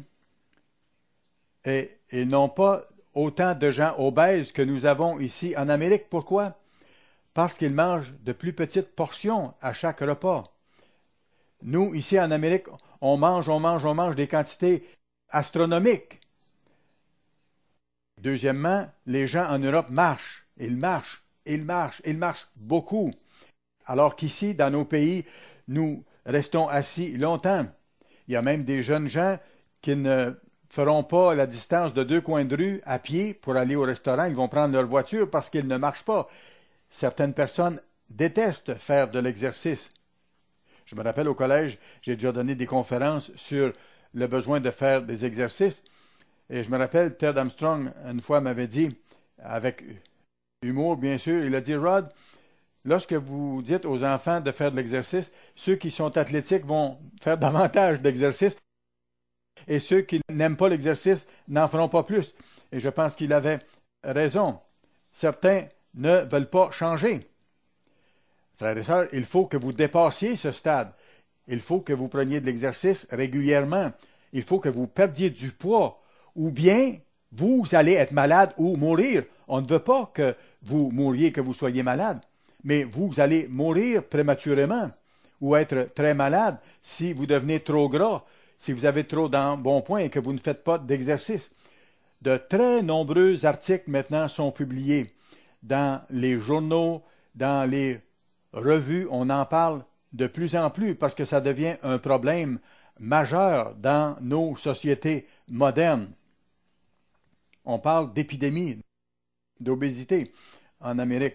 et ils n'ont pas autant de gens obèses que nous avons ici en Amérique. Pourquoi? parce qu'ils mangent de plus petites portions à chaque repas. Nous, ici en Amérique, on mange, on mange, on mange des quantités astronomiques. Deuxièmement, les gens en Europe marchent, ils marchent, ils marchent, ils marchent beaucoup. Alors qu'ici, dans nos pays, nous restons assis longtemps. Il y a même des jeunes gens qui ne feront pas la distance de deux coins de rue à pied pour aller au restaurant. Ils vont prendre leur voiture parce qu'ils ne marchent pas. Certaines personnes détestent faire de l'exercice. Je me rappelle au collège, j'ai déjà donné des conférences sur le besoin de faire des exercices. Et je me rappelle, Ted Armstrong, une fois, m'avait dit, avec humour bien sûr, il a dit, Rod, lorsque vous dites aux enfants de faire de l'exercice, ceux qui sont athlétiques vont faire davantage d'exercice et ceux qui n'aiment pas l'exercice n'en feront pas plus. Et je pense qu'il avait raison. Certains ne veulent pas changer. Frères et sœurs, il faut que vous dépassiez ce stade. Il faut que vous preniez de l'exercice régulièrement. Il faut que vous perdiez du poids. Ou bien, vous allez être malade ou mourir. On ne veut pas que vous mouriez, que vous soyez malade. Mais vous allez mourir prématurément ou être très malade si vous devenez trop gras, si vous avez trop d'embonpoint et que vous ne faites pas d'exercice. De très nombreux articles maintenant sont publiés dans les journaux, dans les revues. On en parle de plus en plus parce que ça devient un problème majeur dans nos sociétés modernes. On parle d'épidémie, d'obésité en Amérique.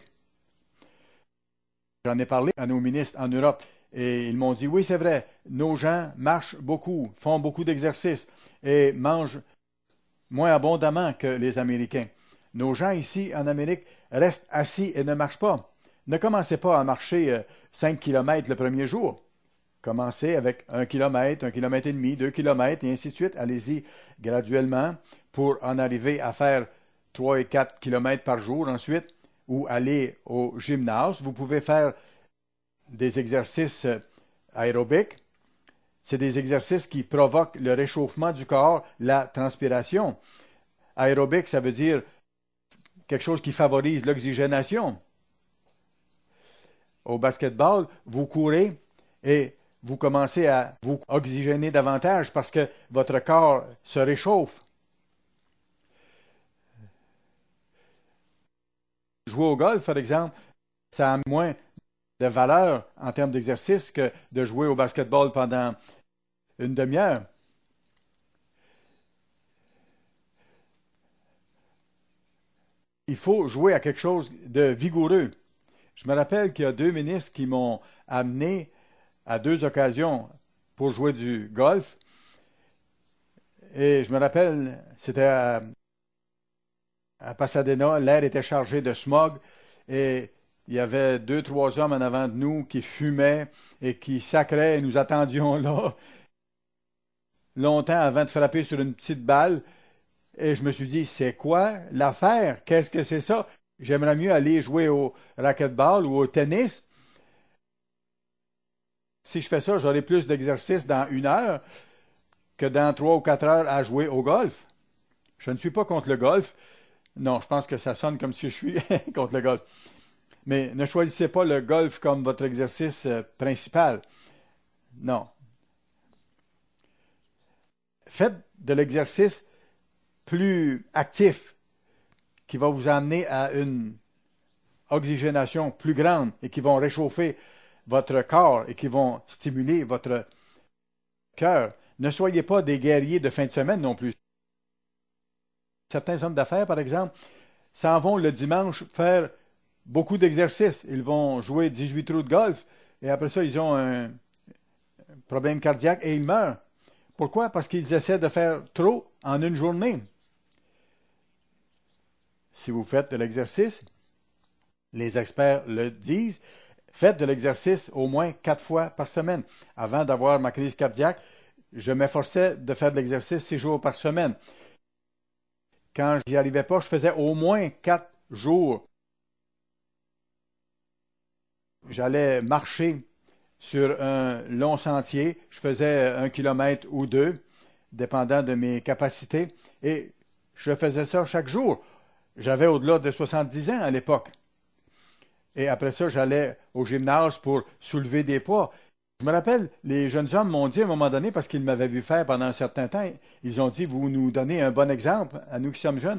J'en ai parlé à nos ministres en Europe et ils m'ont dit, oui, c'est vrai, nos gens marchent beaucoup, font beaucoup d'exercices et mangent moins abondamment que les Américains. Nos gens ici en Amérique restent assis et ne marchent pas. Ne commencez pas à marcher cinq kilomètres le premier jour. Commencez avec un kilomètre, un kilomètre et demi, deux kilomètres et ainsi de suite. Allez-y graduellement pour en arriver à faire trois et quatre kilomètres par jour ensuite, ou aller au gymnase. Vous pouvez faire des exercices aérobiques. C'est des exercices qui provoquent le réchauffement du corps, la transpiration. Aérobique, ça veut dire quelque chose qui favorise l'oxygénation. Au basketball, vous courez et vous commencez à vous oxygéner davantage parce que votre corps se réchauffe. Jouer au golf, par exemple, ça a moins de valeur en termes d'exercice que de jouer au basketball pendant une demi-heure. Il faut jouer à quelque chose de vigoureux. Je me rappelle qu'il y a deux ministres qui m'ont amené à deux occasions pour jouer du golf. Et je me rappelle, c'était à, à Pasadena, l'air était chargé de smog et il y avait deux, trois hommes en avant de nous qui fumaient et qui sacraient et nous attendions là longtemps avant de frapper sur une petite balle. Et je me suis dit, c'est quoi l'affaire? Qu'est-ce que c'est ça? J'aimerais mieux aller jouer au racquetball ou au tennis. Si je fais ça, j'aurai plus d'exercice dans une heure que dans trois ou quatre heures à jouer au golf. Je ne suis pas contre le golf. Non, je pense que ça sonne comme si je suis contre le golf. Mais ne choisissez pas le golf comme votre exercice principal. Non. Faites de l'exercice plus actif qui va vous amener à une oxygénation plus grande et qui vont réchauffer votre corps et qui vont stimuler votre cœur. Ne soyez pas des guerriers de fin de semaine non plus. Certains hommes d'affaires, par exemple, s'en vont le dimanche faire beaucoup d'exercices. Ils vont jouer dix-huit trous de golf et après ça, ils ont un problème cardiaque et ils meurent. Pourquoi? Parce qu'ils essaient de faire trop en une journée. Si vous faites de l'exercice, les experts le disent, faites de l'exercice au moins quatre fois par semaine. Avant d'avoir ma crise cardiaque, je m'efforçais de faire de l'exercice six jours par semaine. Quand j'y arrivais pas, je faisais au moins quatre jours. J'allais marcher sur un long sentier. Je faisais un kilomètre ou deux, dépendant de mes capacités. Et je faisais ça chaque jour. J'avais au-delà de soixante-dix ans à l'époque. Et après ça, j'allais au gymnase pour soulever des poids. Je me rappelle, les jeunes hommes m'ont dit à un moment donné, parce qu'ils m'avaient vu faire pendant un certain temps, ils ont dit, vous nous donnez un bon exemple à nous qui sommes jeunes.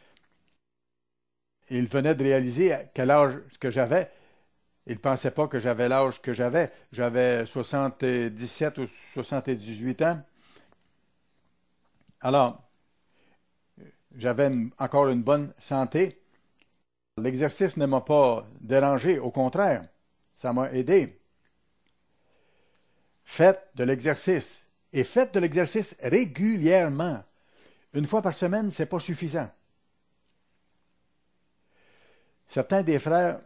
Ils venaient de réaliser à quel âge que j'avais. Ils ne pensaient pas que j'avais l'âge que j'avais. J'avais soixante-dix-sept ou soixante-dix-huit ans. Alors, j'avais une- encore une bonne santé. L'exercice ne m'a pas dérangé, au contraire, ça m'a aidé. Faites de l'exercice et faites de l'exercice régulièrement. Une fois par semaine, ce n'est pas suffisant. Certains des frères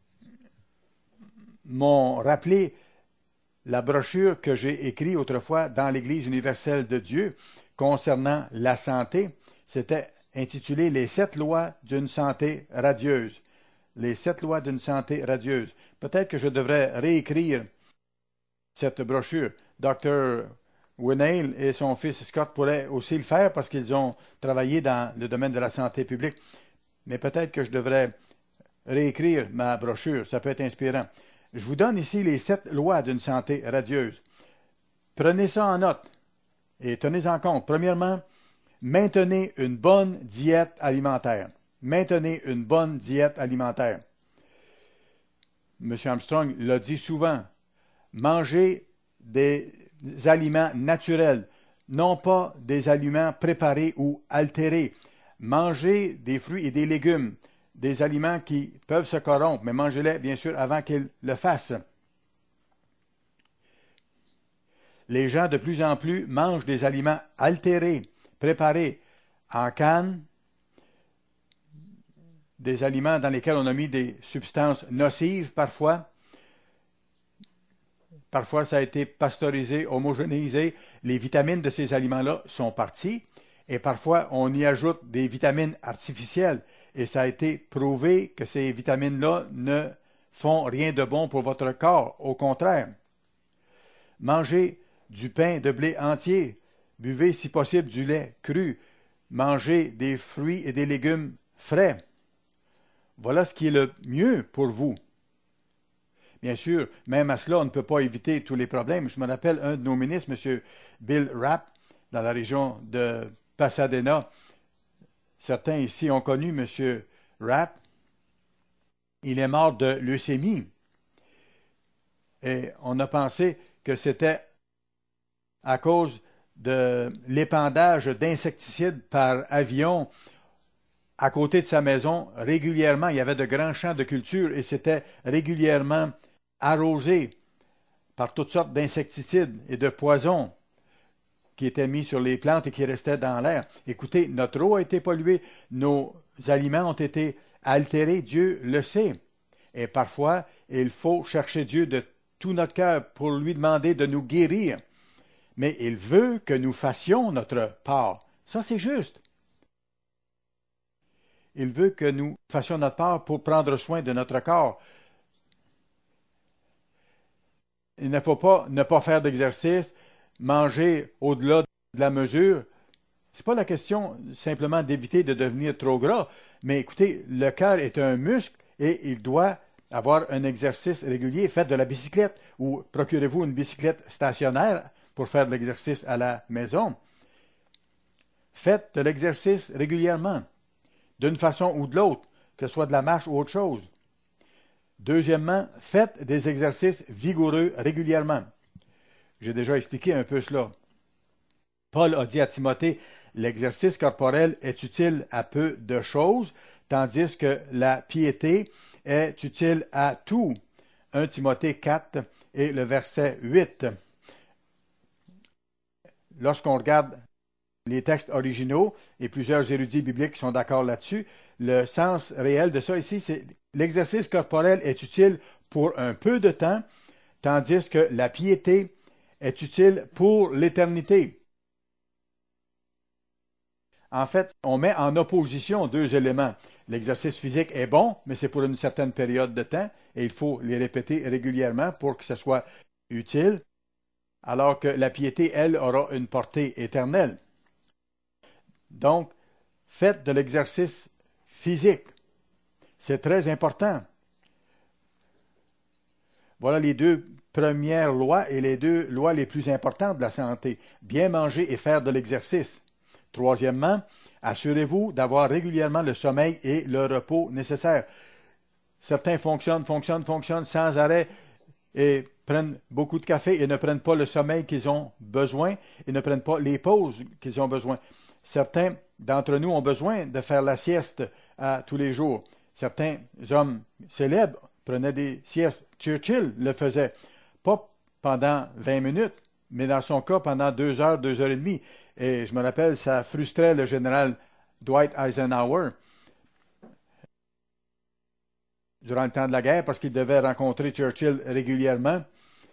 m'ont rappelé la brochure que j'ai écrite autrefois dans l'Église universelle de Dieu concernant la santé. C'était intitulé Les sept lois d'une santé radieuse. Les sept lois d'une santé radieuse. Peut-être que je devrais réécrire cette brochure. docteur Winnail et son fils Scott pourraient aussi le faire parce qu'ils ont travaillé dans le domaine de la santé publique. Mais peut-être que je devrais réécrire ma brochure. Ça peut être inspirant. Je vous donne ici les sept lois d'une santé radieuse. Prenez ça en note et tenez-en compte. Premièrement, maintenez une bonne diète alimentaire. Maintenez une bonne diète alimentaire. M. Armstrong l'a dit souvent. Mangez des aliments naturels, non pas des aliments préparés ou altérés. Mangez des fruits et des légumes, des aliments qui peuvent se corrompre, mais mangez-les bien sûr avant qu'ils le fassent. Les gens de plus en plus mangent des aliments altérés, préparés en canne, des aliments dans lesquels on a mis des substances nocives parfois. Parfois, ça a été pasteurisé, homogénéisé. Les vitamines de ces aliments-là sont parties. Et parfois, on y ajoute des vitamines artificielles. Et ça a été prouvé que ces vitamines-là ne font rien de bon pour votre corps. Au contraire. Mangez du pain de blé entier. Buvez, si possible, du lait cru. Mangez des fruits et des légumes frais. Voilà ce qui est le mieux pour vous. Bien sûr, même à cela, on ne peut pas éviter tous les problèmes. Je me rappelle un de nos ministres, M. Bill Rapp, dans la région de Pasadena. Certains ici ont connu M. Rapp. Il est mort de leucémie. Et on a pensé que c'était à cause de l'épandage d'insecticides par avion à côté de sa maison. Régulièrement, il y avait de grands champs de culture et c'était régulièrement arrosé par toutes sortes d'insecticides et de poisons qui étaient mis sur les plantes et qui restaient dans l'air. Écoutez, notre eau a été polluée, nos aliments ont été altérés, Dieu le sait. Et parfois, il faut chercher Dieu de tout notre cœur pour lui demander de nous guérir. Mais il veut que nous fassions notre part. Ça, c'est juste. Il veut que nous fassions notre part pour prendre soin de notre corps. Il ne faut pas ne pas faire d'exercice, manger au-delà de la mesure. Ce n'est pas la question simplement d'éviter de devenir trop gras, mais écoutez, le cœur est un muscle et il doit avoir un exercice régulier. Faites de la bicyclette ou procurez-vous une bicyclette stationnaire pour faire de l'exercice à la maison. Faites de l'exercice régulièrement, d'une façon ou de l'autre, que ce soit de la marche ou autre chose. Deuxièmement, faites des exercices vigoureux régulièrement. J'ai déjà expliqué un peu cela. Paul a dit à Timothée, l'exercice corporel est utile à peu de choses, tandis que la piété est utile à tout. premier Timothée quatre et le verset huit. Lorsqu'on regarde les textes originaux, et plusieurs érudits bibliques sont d'accord là-dessus, le sens réel de ça ici, c'est l'exercice corporel est utile pour un peu de temps, tandis que la piété est utile pour l'éternité. En fait, on met en opposition deux éléments. L'exercice physique est bon, mais c'est pour une certaine période de temps, et il faut les répéter régulièrement pour que ce soit utile, alors que la piété, elle, aura une portée éternelle. Donc, faites de l'exercice physique. C'est très important. Voilà les deux premières lois et les deux lois les plus importantes de la santé. Bien manger et faire de l'exercice. Troisièmement, assurez-vous d'avoir régulièrement le sommeil et le repos nécessaires. Certains fonctionnent, fonctionnent, fonctionnent sans arrêt et prennent beaucoup de café et ne prennent pas le sommeil qu'ils ont besoin et ne prennent pas les pauses qu'ils ont besoin. Certains d'entre nous ont besoin de faire la sieste à tous les jours. Certains hommes célèbres prenaient des siestes. Churchill le faisait, pas pendant vingt minutes, mais dans son cas pendant deux heures, deux heures et demie. Et je me rappelle, ça frustrait le général Dwight Eisenhower durant le temps de la guerre parce qu'il devait rencontrer Churchill régulièrement.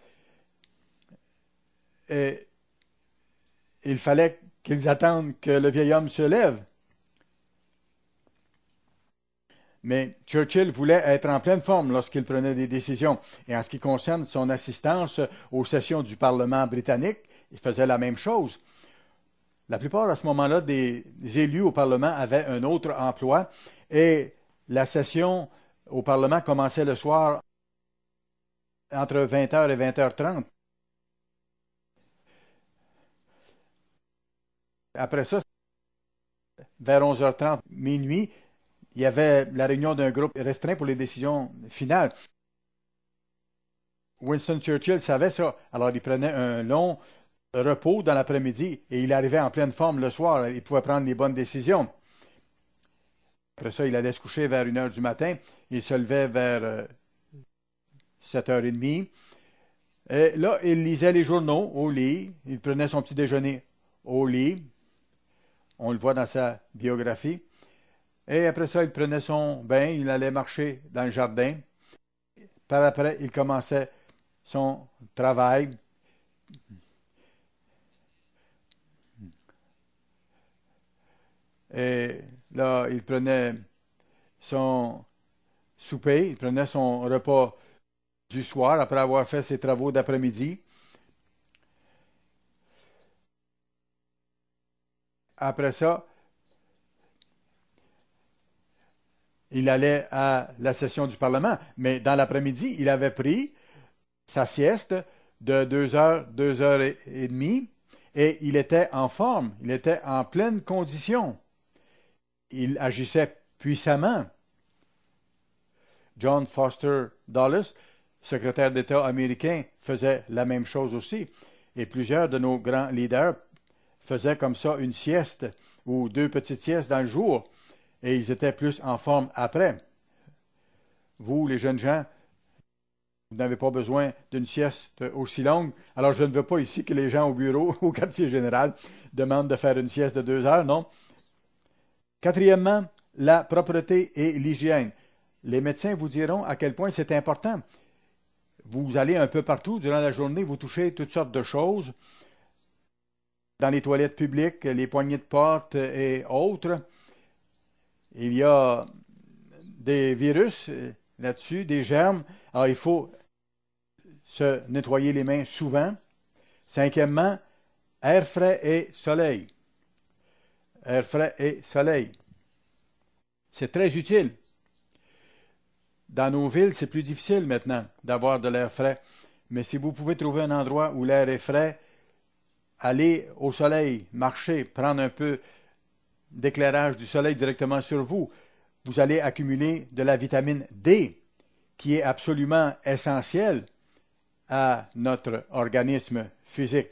Et il fallait qu'ils attendent que le vieil homme se lève. Mais Churchill voulait être en pleine forme lorsqu'il prenait des décisions. Et en ce qui concerne son assistance aux sessions du Parlement britannique, il faisait la même chose. La plupart, à ce moment-là, des élus au Parlement avaient un autre emploi et la session au Parlement commençait le soir entre vingt heures et vingt heures trente. Après ça, vers onze heures trente, minuit, il y avait la réunion d'un groupe restreint pour les décisions finales. Winston Churchill savait ça. Alors, il prenait un long repos dans l'après-midi et il arrivait en pleine forme le soir. Il pouvait prendre les bonnes décisions. Après ça, il allait se coucher vers une heure du matin. Il se levait vers sept heures trente. Et là, il lisait les journaux au lit. Il prenait son petit déjeuner au lit. On le voit dans sa biographie. Et après ça, il prenait son bain, il allait marcher dans le jardin. Par après, il commençait son travail. Et là, il prenait son souper, il prenait son repas du soir après avoir fait ses travaux d'après-midi. Après ça, il allait à la session du Parlement, mais dans l'après-midi, il avait pris sa sieste de deux heures, deux heures et, et demie, et il était en forme, il était en pleine condition. Il agissait puissamment. John Foster Dulles, secrétaire d'État américain, faisait la même chose aussi, et plusieurs de nos grands leaders faisaient comme ça une sieste ou deux petites siestes dans le jour. Et ils étaient plus en forme après. Vous, les jeunes gens, vous n'avez pas besoin d'une sieste aussi longue. Alors, je ne veux pas ici que les gens au bureau, au quartier général, demandent de faire une sieste de deux heures, non. Quatrièmement, la propreté et l'hygiène. Les médecins vous diront à quel point c'est important. Vous allez un peu partout durant la journée, vous touchez toutes sortes de choses. Dans les toilettes publiques, les poignées de porte et autres. Il y a des virus là-dessus, des germes. Alors, il faut se nettoyer les mains souvent. Cinquièmement, air frais et soleil. Air frais et soleil. C'est très utile. Dans nos villes, c'est plus difficile maintenant d'avoir de l'air frais. Mais si vous pouvez trouver un endroit où l'air est frais, allez au soleil, marchez, prendre un peu d'éclairage du soleil directement sur vous, vous allez accumuler de la vitamine D, qui est absolument essentielle à notre organisme physique.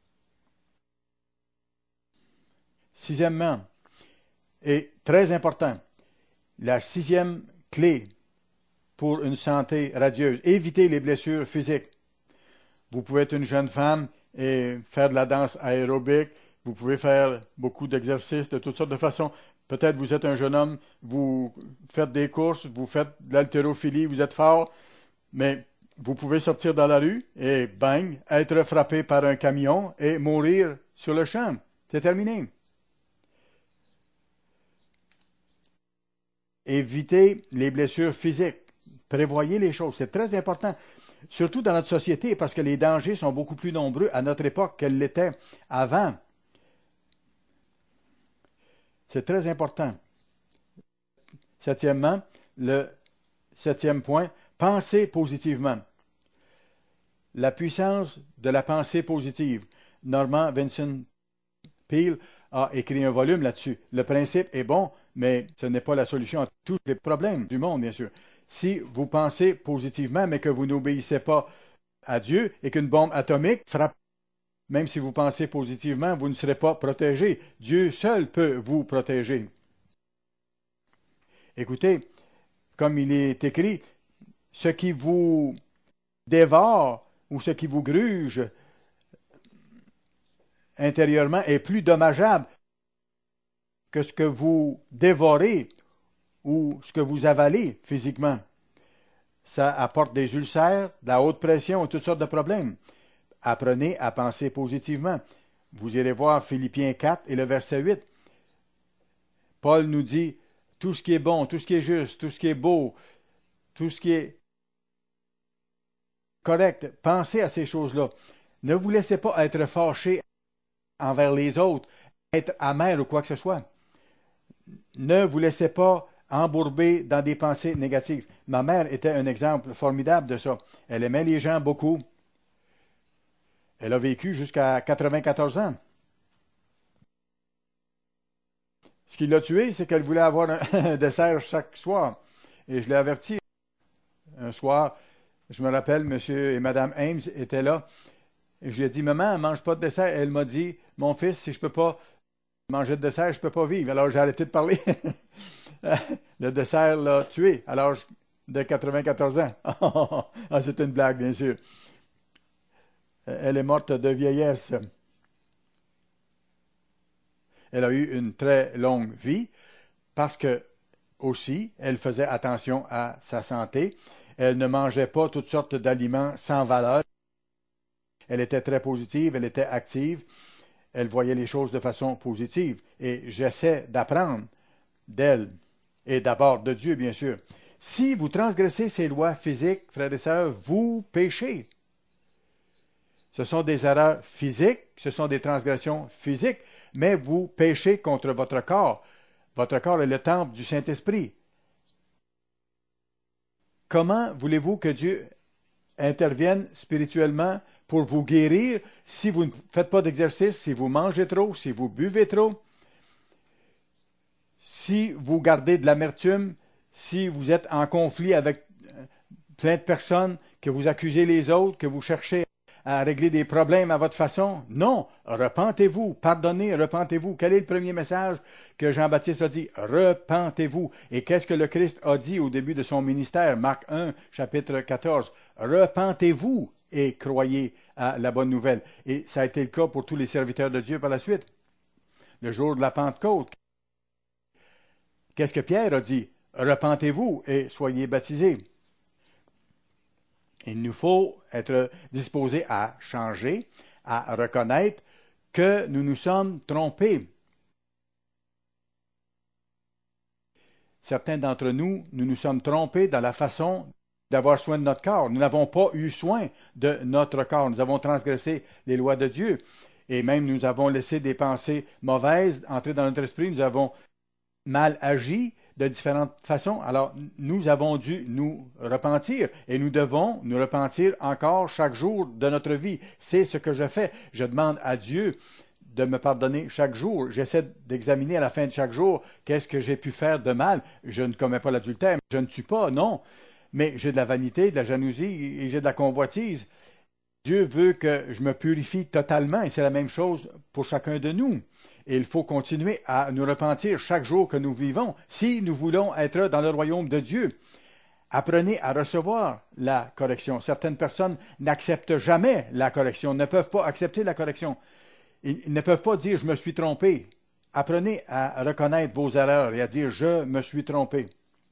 Sixièmement, et très important, la sixième clé pour une santé radieuse, évitez les blessures physiques. Vous pouvez être une jeune femme et faire de la danse aérobique. Vous pouvez faire beaucoup d'exercices de toutes sortes de façons. Peut-être vous êtes un jeune homme, vous faites des courses, vous faites de l'haltérophilie, vous êtes fort, mais vous pouvez sortir dans la rue et bang, être frappé par un camion et mourir sur le champ. C'est terminé. Évitez les blessures physiques. Prévoyez les choses. C'est très important. Surtout dans notre société, parce que les dangers sont beaucoup plus nombreux à notre époque qu'elles l'étaient avant. C'est très important. Septièmement, le septième point, pensez positivement. la puissance de la pensée positive. Norman Vincent Peale a écrit un volume là-dessus. Le principe est bon, mais ce n'est pas la solution à tous les problèmes du monde, bien sûr. Si vous pensez positivement, mais que vous n'obéissez pas à Dieu et qu'une bombe atomique frappe, même si vous pensez positivement, vous ne serez pas protégé. Dieu seul peut vous protéger. Écoutez, comme il est écrit, ce qui vous dévore ou ce qui vous gruge intérieurement est plus dommageable que ce que vous dévorez ou ce que vous avalez physiquement. Ça apporte des ulcères, de la haute pression et toutes sortes de problèmes. Apprenez à penser positivement. Vous irez voir Philippiens quatre et le verset huit. Paul nous dit, tout ce qui est bon, tout ce qui est juste, tout ce qui est beau, tout ce qui est correct, pensez à ces choses-là. Ne vous laissez pas être fâché envers les autres, être amer ou quoi que ce soit. Ne vous laissez pas embourber dans des pensées négatives. Ma mère était un exemple formidable de ça. Elle aimait les gens beaucoup. Elle a vécu jusqu'à quatre-vingt-quatorze ans. Ce qui l'a tué, c'est qu'elle voulait avoir un dessert chaque soir. Et je l'ai averti. Un soir, je me rappelle, monsieur et madame Ames étaient là. Et je lui ai dit, maman, ne mange pas de dessert. Et elle m'a dit, mon fils, si je ne peux pas manger de dessert, je ne peux pas vivre. Alors j'ai arrêté de parler. Le dessert l'a tué à l'âge de quatre-vingt-quatorze ans. Ah, c'est une blague, bien sûr. Elle est morte de vieillesse. Elle a eu une très longue vie parce que, aussi, elle faisait attention à sa santé. Elle ne mangeait pas toutes sortes d'aliments sans valeur. Elle était très positive, elle était active. Elle voyait les choses de façon positive. Et j'essaie d'apprendre d'elle et d'abord de Dieu, bien sûr. Si vous transgressez ces lois physiques, frères et sœurs, vous péchez. Ce sont des erreurs physiques, ce sont des transgressions physiques, mais vous péchez contre votre corps. Votre corps est le temple du Saint-Esprit. Comment voulez-vous que Dieu intervienne spirituellement pour vous guérir si vous ne faites pas d'exercice, si vous mangez trop, si vous buvez trop, si vous gardez de l'amertume, si vous êtes en conflit avec plein de personnes, que vous accusez les autres, que vous cherchez à régler des problèmes à votre façon? Non, repentez-vous, pardonnez, repentez-vous. Quel est le premier message que Jean-Baptiste a dit? Repentez-vous. Et qu'est-ce que le Christ a dit au début de son ministère? Marc un, chapitre quatorze. Repentez-vous et croyez à la bonne nouvelle. Et ça a été le cas pour tous les serviteurs de Dieu par la suite. Le jour de la Pentecôte, qu'est-ce que Pierre a dit? Repentez-vous et soyez baptisés. Il nous faut être disposés à changer, à reconnaître que nous nous sommes trompés. Certains d'entre nous, nous nous sommes trompés dans la façon d'avoir soin de notre corps. Nous n'avons pas eu soin de notre corps. Nous avons transgressé les lois de Dieu. Et même nous avons laissé des pensées mauvaises entrer dans notre esprit. Nous avons mal agi de différentes façons. Alors, nous avons dû nous repentir et nous devons nous repentir encore chaque jour de notre vie. C'est ce que je fais. Je demande à Dieu de me pardonner chaque jour. J'essaie d'examiner à la fin de chaque jour qu'est-ce que j'ai pu faire de mal. Je ne commets pas l'adultère, je ne tue pas, non. Mais j'ai de la vanité, de la jalousie et j'ai de la convoitise. Dieu veut que je me purifie totalement et c'est la même chose pour chacun de nous. Et il faut continuer à nous repentir chaque jour que nous vivons si nous voulons être dans le royaume de Dieu. Apprenez à recevoir la correction. Certaines personnes n'acceptent jamais la correction, ne peuvent pas accepter la correction. Ils ne peuvent pas dire « je me suis trompé ». Apprenez à reconnaître vos erreurs et à dire « je me suis trompé ».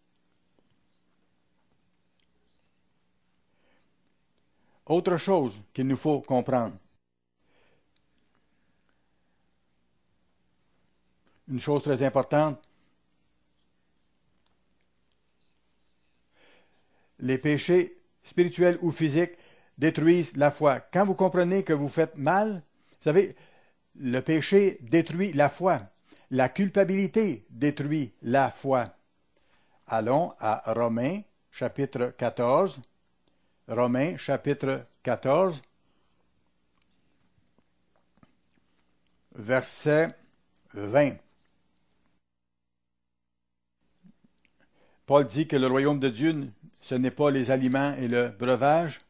Autre chose qu'il nous faut comprendre. Une chose très importante, les péchés spirituels ou physiques détruisent la foi. Quand vous comprenez que vous faites mal, vous savez, le péché détruit la foi. La culpabilité détruit la foi. Allons à Romains, chapitre quatorze, Romains chapitre quatorze, verset vingt. Paul dit que le royaume de Dieu, ce n'est pas les aliments et le breuvage.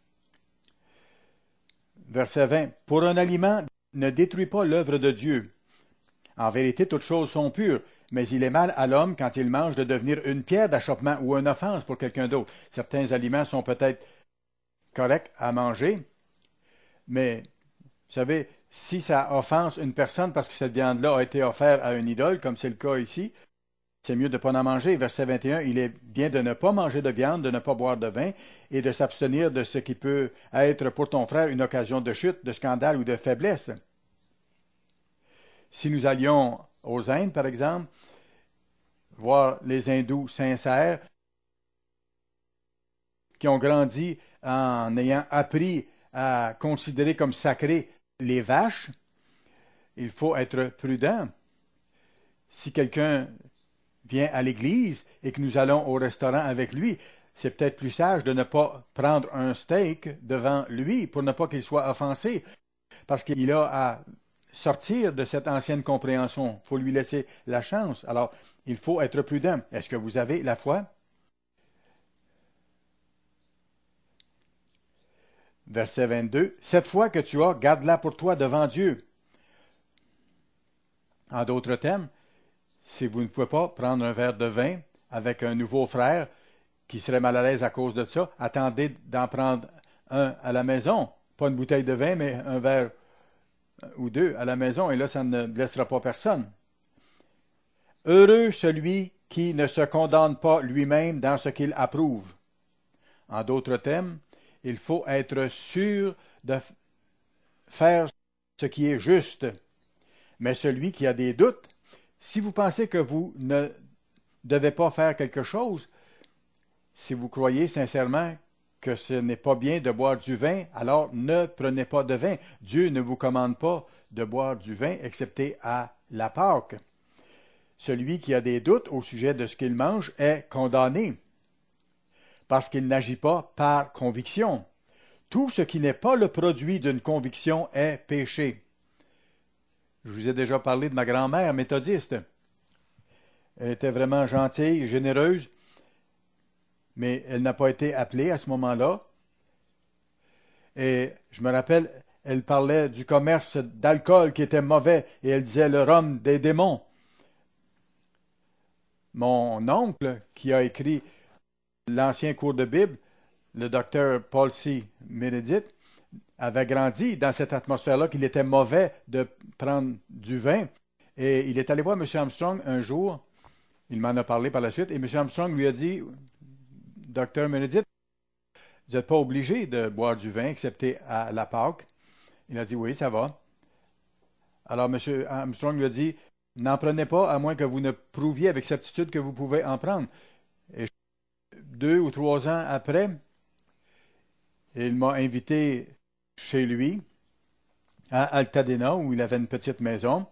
Verset vingt. Pour un aliment, ne détruis pas l'œuvre de Dieu. En vérité, toutes choses sont pures, mais il est mal à l'homme quand il mange de devenir une pierre d'achoppement ou une offense pour quelqu'un d'autre. Certains aliments sont peut-être corrects à manger, mais vous savez, si ça offense une personne parce que cette viande-là a été offerte à une idole, comme c'est le cas ici, c'est mieux de ne pas en manger. Verset vingt et un, il est bien de ne pas manger de viande, de ne pas boire de vin et de s'abstenir de ce qui peut être pour ton frère une occasion de chute, de scandale ou de faiblesse. Si nous allions aux Indes, par exemple, voir les hindous sincères qui ont grandi en ayant appris à considérer comme sacrées les vaches, il faut être prudent. Si quelqu'un vient à l'église et que nous allons au restaurant avec lui, c'est peut-être plus sage de ne pas prendre un steak devant lui pour ne pas qu'il soit offensé, parce qu'il a à sortir de cette ancienne compréhension. Il faut lui laisser la chance. Alors, il faut être prudent. Est-ce que vous avez la foi? Verset vingt-deux. Cette foi que tu as, garde-la pour toi devant Dieu. En d'autres termes, si vous ne pouvez pas prendre un verre de vin avec un nouveau frère qui serait mal à l'aise à cause de ça, attendez d'en prendre un à la maison. Pas une bouteille de vin, mais un verre ou deux à la maison, et là, ça ne blessera pas personne. Heureux celui qui ne se condamne pas lui-même dans ce qu'il approuve. En d'autres termes, il faut être sûr de faire ce qui est juste. Mais celui qui a des doutes, si vous pensez que vous ne devez pas faire quelque chose, si vous croyez sincèrement que ce n'est pas bien de boire du vin, alors ne prenez pas de vin. Dieu ne vous commande pas de boire du vin, excepté à la Pâque. Celui qui a des doutes au sujet de ce qu'il mange est condamné, parce qu'il n'agit pas par conviction. Tout ce qui n'est pas le produit d'une conviction est péché. Je vous ai déjà parlé de ma grand-mère méthodiste. Elle était vraiment gentille, généreuse, mais elle n'a pas été appelée à ce moment-là. Et je me rappelle, elle parlait du commerce d'alcool qui était mauvais, et elle disait le rhum des démons. Mon oncle, qui a écrit l'ancien cours de Bible, le docteur Paul C. Meredith, avait grandi dans cette atmosphère-là qu'il était mauvais de prendre du vin. Et il est allé voir M. Armstrong un jour, il m'en a parlé par la suite, et M. Armstrong lui a dit, docteur Meredith, vous n'êtes pas obligé de boire du vin, excepté à la Pâque. Il a dit, oui, ça va. Alors M. Armstrong lui a dit, n'en prenez pas, à moins que vous ne prouviez avec certitude que vous pouvez en prendre. Et deux ou trois ans après, il m'a invité chez lui, à Altadena, où il avait une petite maison.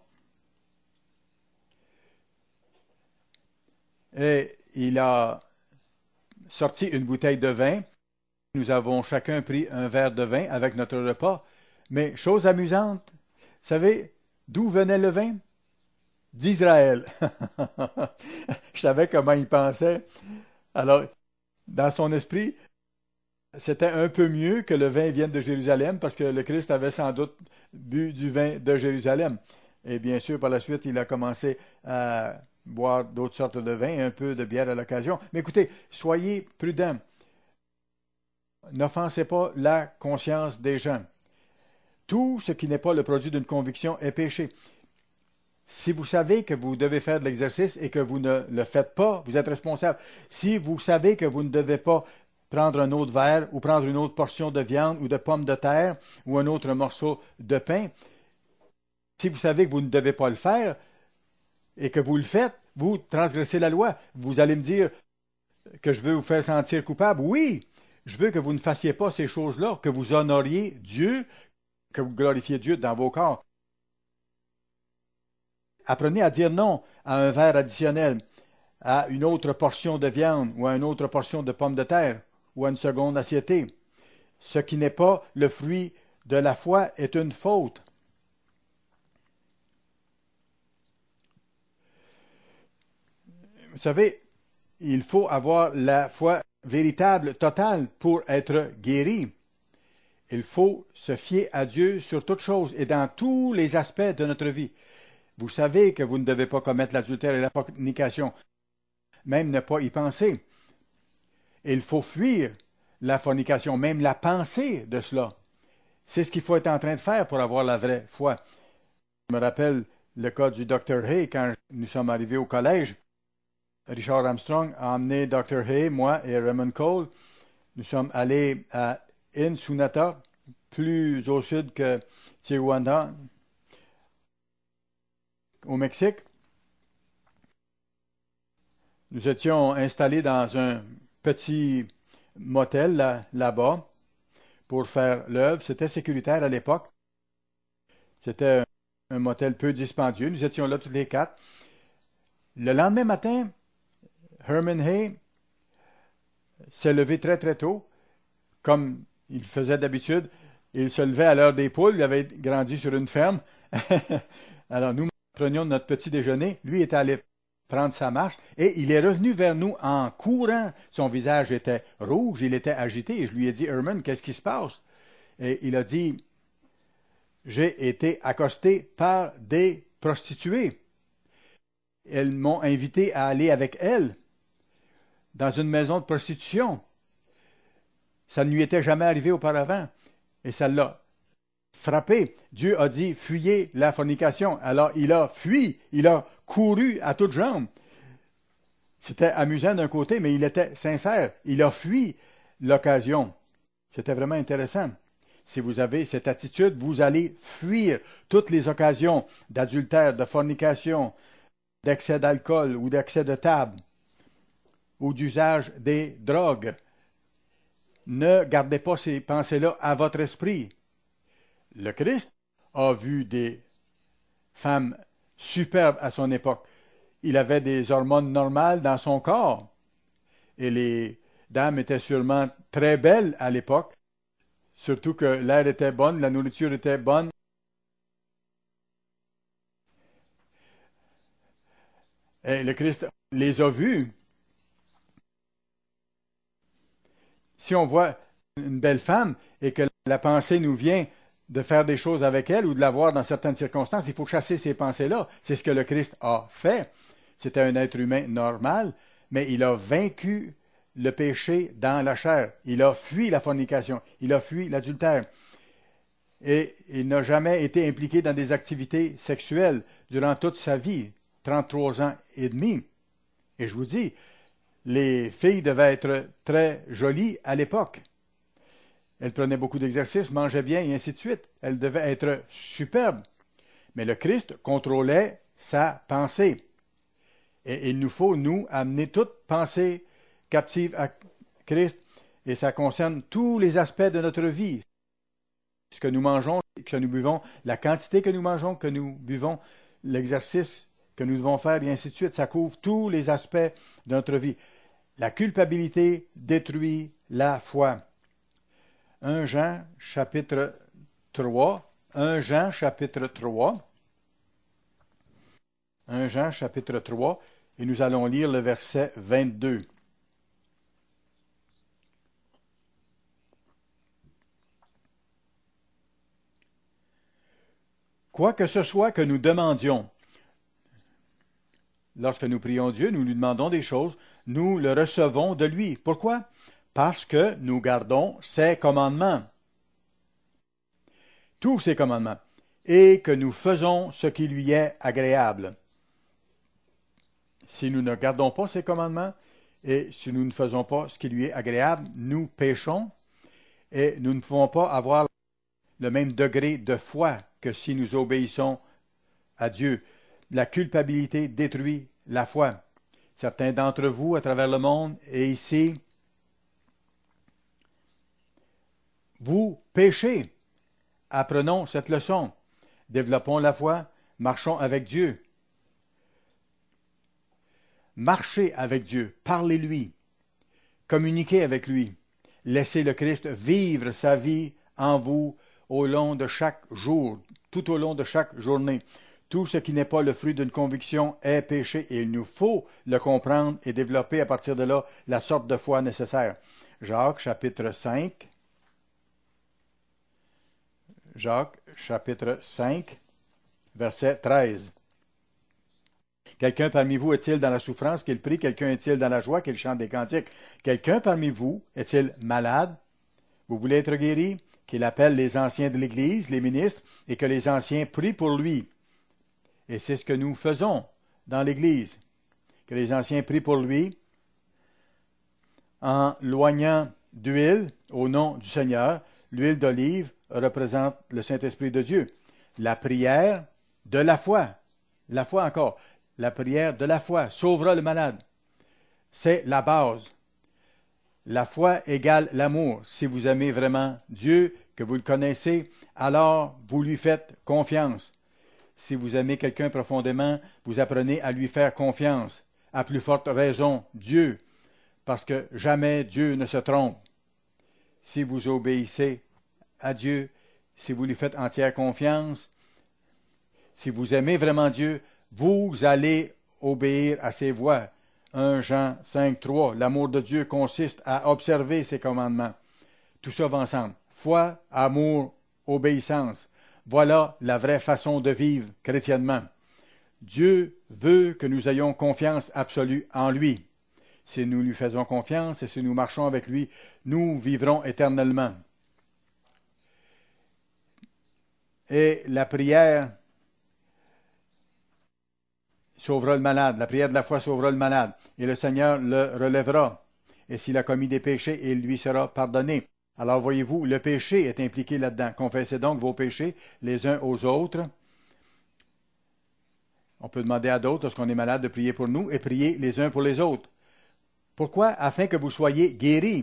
Et il a sorti une bouteille de vin. Nous avons chacun pris un verre de vin avec notre repas. Mais chose amusante, vous savez d'où venait le vin? D'Israël. Je savais comment il pensait. Alors, dans son esprit, c'était un peu mieux que le vin vienne de Jérusalem, parce que le Christ avait sans doute bu du vin de Jérusalem. Et bien sûr, par la suite, il a commencé à boire d'autres sortes de vins, un peu de bière à l'occasion. Mais écoutez, soyez prudents. N'offensez pas la conscience des gens. Tout ce qui n'est pas le produit d'une conviction est péché. Si vous savez que vous devez faire de l'exercice et que vous ne le faites pas, vous êtes responsable. Si vous savez que vous ne devez pas prendre un autre verre ou prendre une autre portion de viande ou de pommes de terre ou un autre morceau de pain, si vous savez que vous ne devez pas le faire et que vous le faites, vous transgressez la loi. Vous allez me dire que je veux vous faire sentir coupable. Oui, je veux que vous ne fassiez pas ces choses-là, que vous honoriez Dieu, que vous glorifiez Dieu dans vos corps. Apprenez à dire non à un verre additionnel, à une autre portion de viande ou à une autre portion de pommes de terre ou à une seconde assiettée. ce qui n'est pas le fruit de la foi est une faute. Vous savez, il faut avoir la foi véritable, totale, pour être guéri. Il faut se fier à Dieu sur toutes choses et dans tous les aspects de notre vie. Vous savez que vous ne devez pas commettre l'adultère et la fornication, même ne pas y penser. Il faut fuir la fornication, même la pensée de cela. C'est ce qu'il faut être en train de faire pour avoir la vraie foi. Je me rappelle le cas du docteur Hay quand nous sommes arrivés au collège. Richard Armstrong a emmené docteur Hay, moi et Raymond Cole. Nous sommes allés à Ensenada, plus au sud que Tijuana, au Mexique. Nous étions installés dans un petit motel là, là-bas pour faire l'œuvre. C'était sécuritaire à l'époque. C'était un motel peu dispendieux. Nous étions là tous les quatre. Le lendemain matin, Herman Hay s'est levé très très tôt, comme il faisait d'habitude. Il se levait à l'heure des poules. Il avait grandi sur une ferme. Alors nous prenions notre petit déjeuner. Lui était allé prendre sa marche et il est revenu vers nous en courant. Son visage était rouge, il était agité. Et je lui ai dit, Herman, qu'est-ce qui se passe? Et il a dit, j'ai été accosté par des prostituées. Elles m'ont invité à aller avec elles dans une maison de prostitution. Ça ne lui était jamais arrivé auparavant. Et ça l'a frappé. Dieu a dit, fuyez la fornication. Alors il a fui, il a couru à toutes jambes. C'était amusant d'un côté, mais il était sincère. Il a fui l'occasion. C'était vraiment intéressant. Si vous avez cette attitude, vous allez fuir toutes les occasions d'adultère, de fornication, d'excès d'alcool ou d'excès de table ou d'usage des drogues. Ne gardez pas ces pensées-là à votre esprit. Le Christ a vu des femmes superbes à son époque. Il avait des hormones normales dans son corps. Et les dames étaient sûrement très belles à l'époque. Surtout que l'air était bon, la nourriture était bonne. Et le Christ les a vues. Si on voit une belle femme et que la pensée nous vient de faire des choses avec elle ou de la voir dans certaines circonstances, il faut chasser ces pensées-là. C'est ce que le Christ a fait. C'était un être humain normal, mais il a vaincu le péché dans la chair. Il a fui la fornication. Il a fui l'adultère. Et il n'a jamais été impliqué dans des activités sexuelles durant toute sa vie, trente-trois ans et demi. Et je vous dis, les filles devaient être très jolies à l'époque. Elles prenaient beaucoup d'exercices, mangeaient bien et ainsi de suite. Elles devaient être superbes. Mais le Christ contrôlait sa pensée. Et il nous faut, nous, amener toute pensée captive à Christ. Et ça concerne tous les aspects de notre vie. Ce que nous mangeons, ce que nous buvons, la quantité que nous mangeons, que nous buvons, l'exercice que nous devons faire, et ainsi de suite. Ça couvre tous les aspects de notre vie. La culpabilité détruit la foi. un Jean, chapitre trois. un Jean, chapitre trois. un Jean, chapitre trois. Et nous allons lire le verset vingt-deux. Quoi que ce soit que nous demandions, lorsque nous prions Dieu, nous lui demandons des choses, nous le recevons de lui. Pourquoi? Parce que nous gardons ses commandements. Tous ses commandements. Et que nous faisons ce qui lui est agréable. Si nous ne gardons pas ses commandements et si nous ne faisons pas ce qui lui est agréable, nous péchons et nous ne pouvons pas avoir le même degré de foi que si nous obéissons à Dieu. La culpabilité détruit la foi. Certains d'entre vous à travers le monde et ici, vous péchez. Apprenons cette leçon. Développons la foi, marchons avec Dieu. Marchez avec Dieu, parlez-lui, communiquez avec lui. Laissez le Christ vivre sa vie en vous au long de chaque jour, tout au long de chaque journée. Tout ce qui n'est pas le fruit d'une conviction est péché et il nous faut le comprendre et développer à partir de là la sorte de foi nécessaire. Jacques chapitre cinq. Jacques chapitre cinq, verset treize. Quelqu'un parmi vous est-il dans la souffrance qu'il prie? Quelqu'un est-il dans la joie qu'il chante des cantiques? Quelqu'un parmi vous est-il malade? Vous voulez être guéri? Qu'il appelle les anciens de l'Église, les ministres, et que les anciens prient pour lui. Et c'est ce que nous faisons dans l'Église. Que les anciens prient pour lui en loignant d'huile au nom du Seigneur. L'huile d'olive représente le Saint-Esprit de Dieu. La prière de la foi. La foi encore. La prière de la foi sauvera le malade. C'est la base. La foi égale l'amour. Si vous aimez vraiment Dieu, que vous le connaissez, alors vous lui faites confiance. Si vous aimez quelqu'un profondément, vous apprenez à lui faire confiance. À plus forte raison, Dieu, parce que jamais Dieu ne se trompe. Si vous obéissez à Dieu, si vous lui faites entière confiance, si vous aimez vraiment Dieu, vous allez obéir à ses voies. un Jean cinq, trois. L'amour de Dieu consiste à observer ses commandements. Tout ça va ensemble. Foi, amour, obéissance. Voilà la vraie façon de vivre chrétiennement. Dieu veut que nous ayons confiance absolue en lui. Si nous lui faisons confiance et si nous marchons avec lui, nous vivrons éternellement. Et la prière sauvera le malade. La prière de la foi sauvera le malade. Et le Seigneur le relèvera. Et s'il a commis des péchés, il lui sera pardonné. Alors voyez-vous, le péché est impliqué là-dedans. Confessez donc vos péchés les uns aux autres. On peut demander à d'autres, lorsqu'on est malade, de prier pour nous et prier les uns pour les autres. Pourquoi? Afin que vous soyez guéris.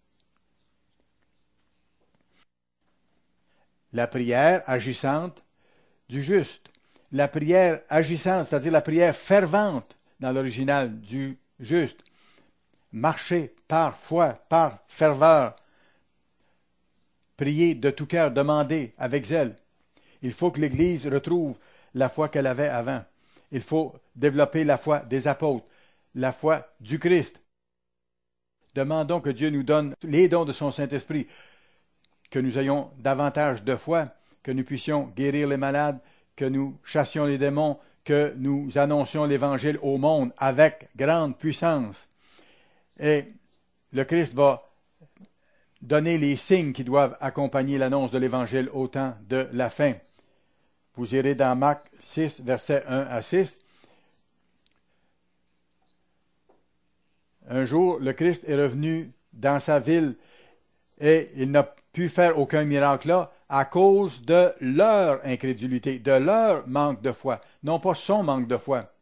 La prière agissante du juste. La prière agissante, c'est-à-dire la prière fervente dans l'original du juste. Marcher par foi, par ferveur. Prier de tout cœur, demander avec zèle. Il faut que l'Église retrouve la foi qu'elle avait avant. Il faut développer la foi des apôtres, la foi du Christ. Demandons que Dieu nous donne les dons de son Saint-Esprit, que nous ayons davantage de foi, que nous puissions guérir les malades, que nous chassions les démons, que nous annoncions l'Évangile au monde avec grande puissance. Et le Christ va donner les signes qui doivent accompagner l'annonce de l'Évangile au temps de la fin. Vous irez dans Marc six, versets un à six. Un jour, le Christ est revenu dans sa ville et il n'a pu faire aucun miracle là à cause de leur incrédulité, de leur manque de foi, non pas son manque de foi.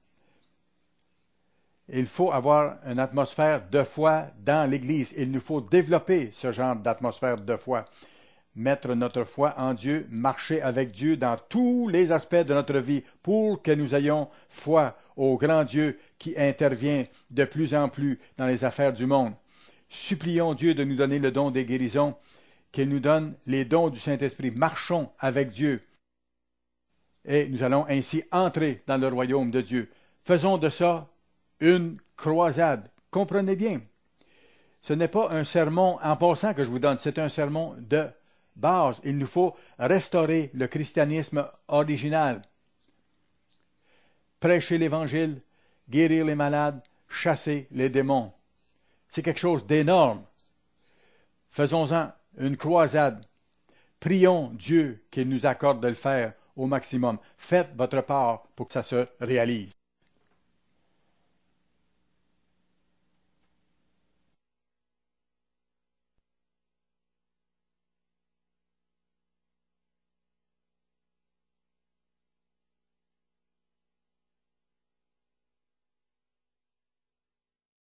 Il faut avoir une atmosphère de foi dans l'Église. Il nous faut développer ce genre d'atmosphère de foi. Mettre notre foi en Dieu, marcher avec Dieu dans tous les aspects de notre vie pour que nous ayons foi au grand Dieu qui intervient de plus en plus dans les affaires du monde. Supplions Dieu de nous donner le don des guérisons, qu'il nous donne les dons du Saint-Esprit. Marchons avec Dieu et nous allons ainsi entrer dans le royaume de Dieu. Faisons de ça une croisade. Comprenez bien, ce n'est pas un sermon en passant que je vous donne, c'est un sermon de base. Il nous faut restaurer le christianisme original. Prêcher l'Évangile, guérir les malades, chasser les démons. C'est quelque chose d'énorme. Faisons-en une croisade. Prions Dieu qu'il nous accorde de le faire au maximum. Faites votre part pour que ça se réalise.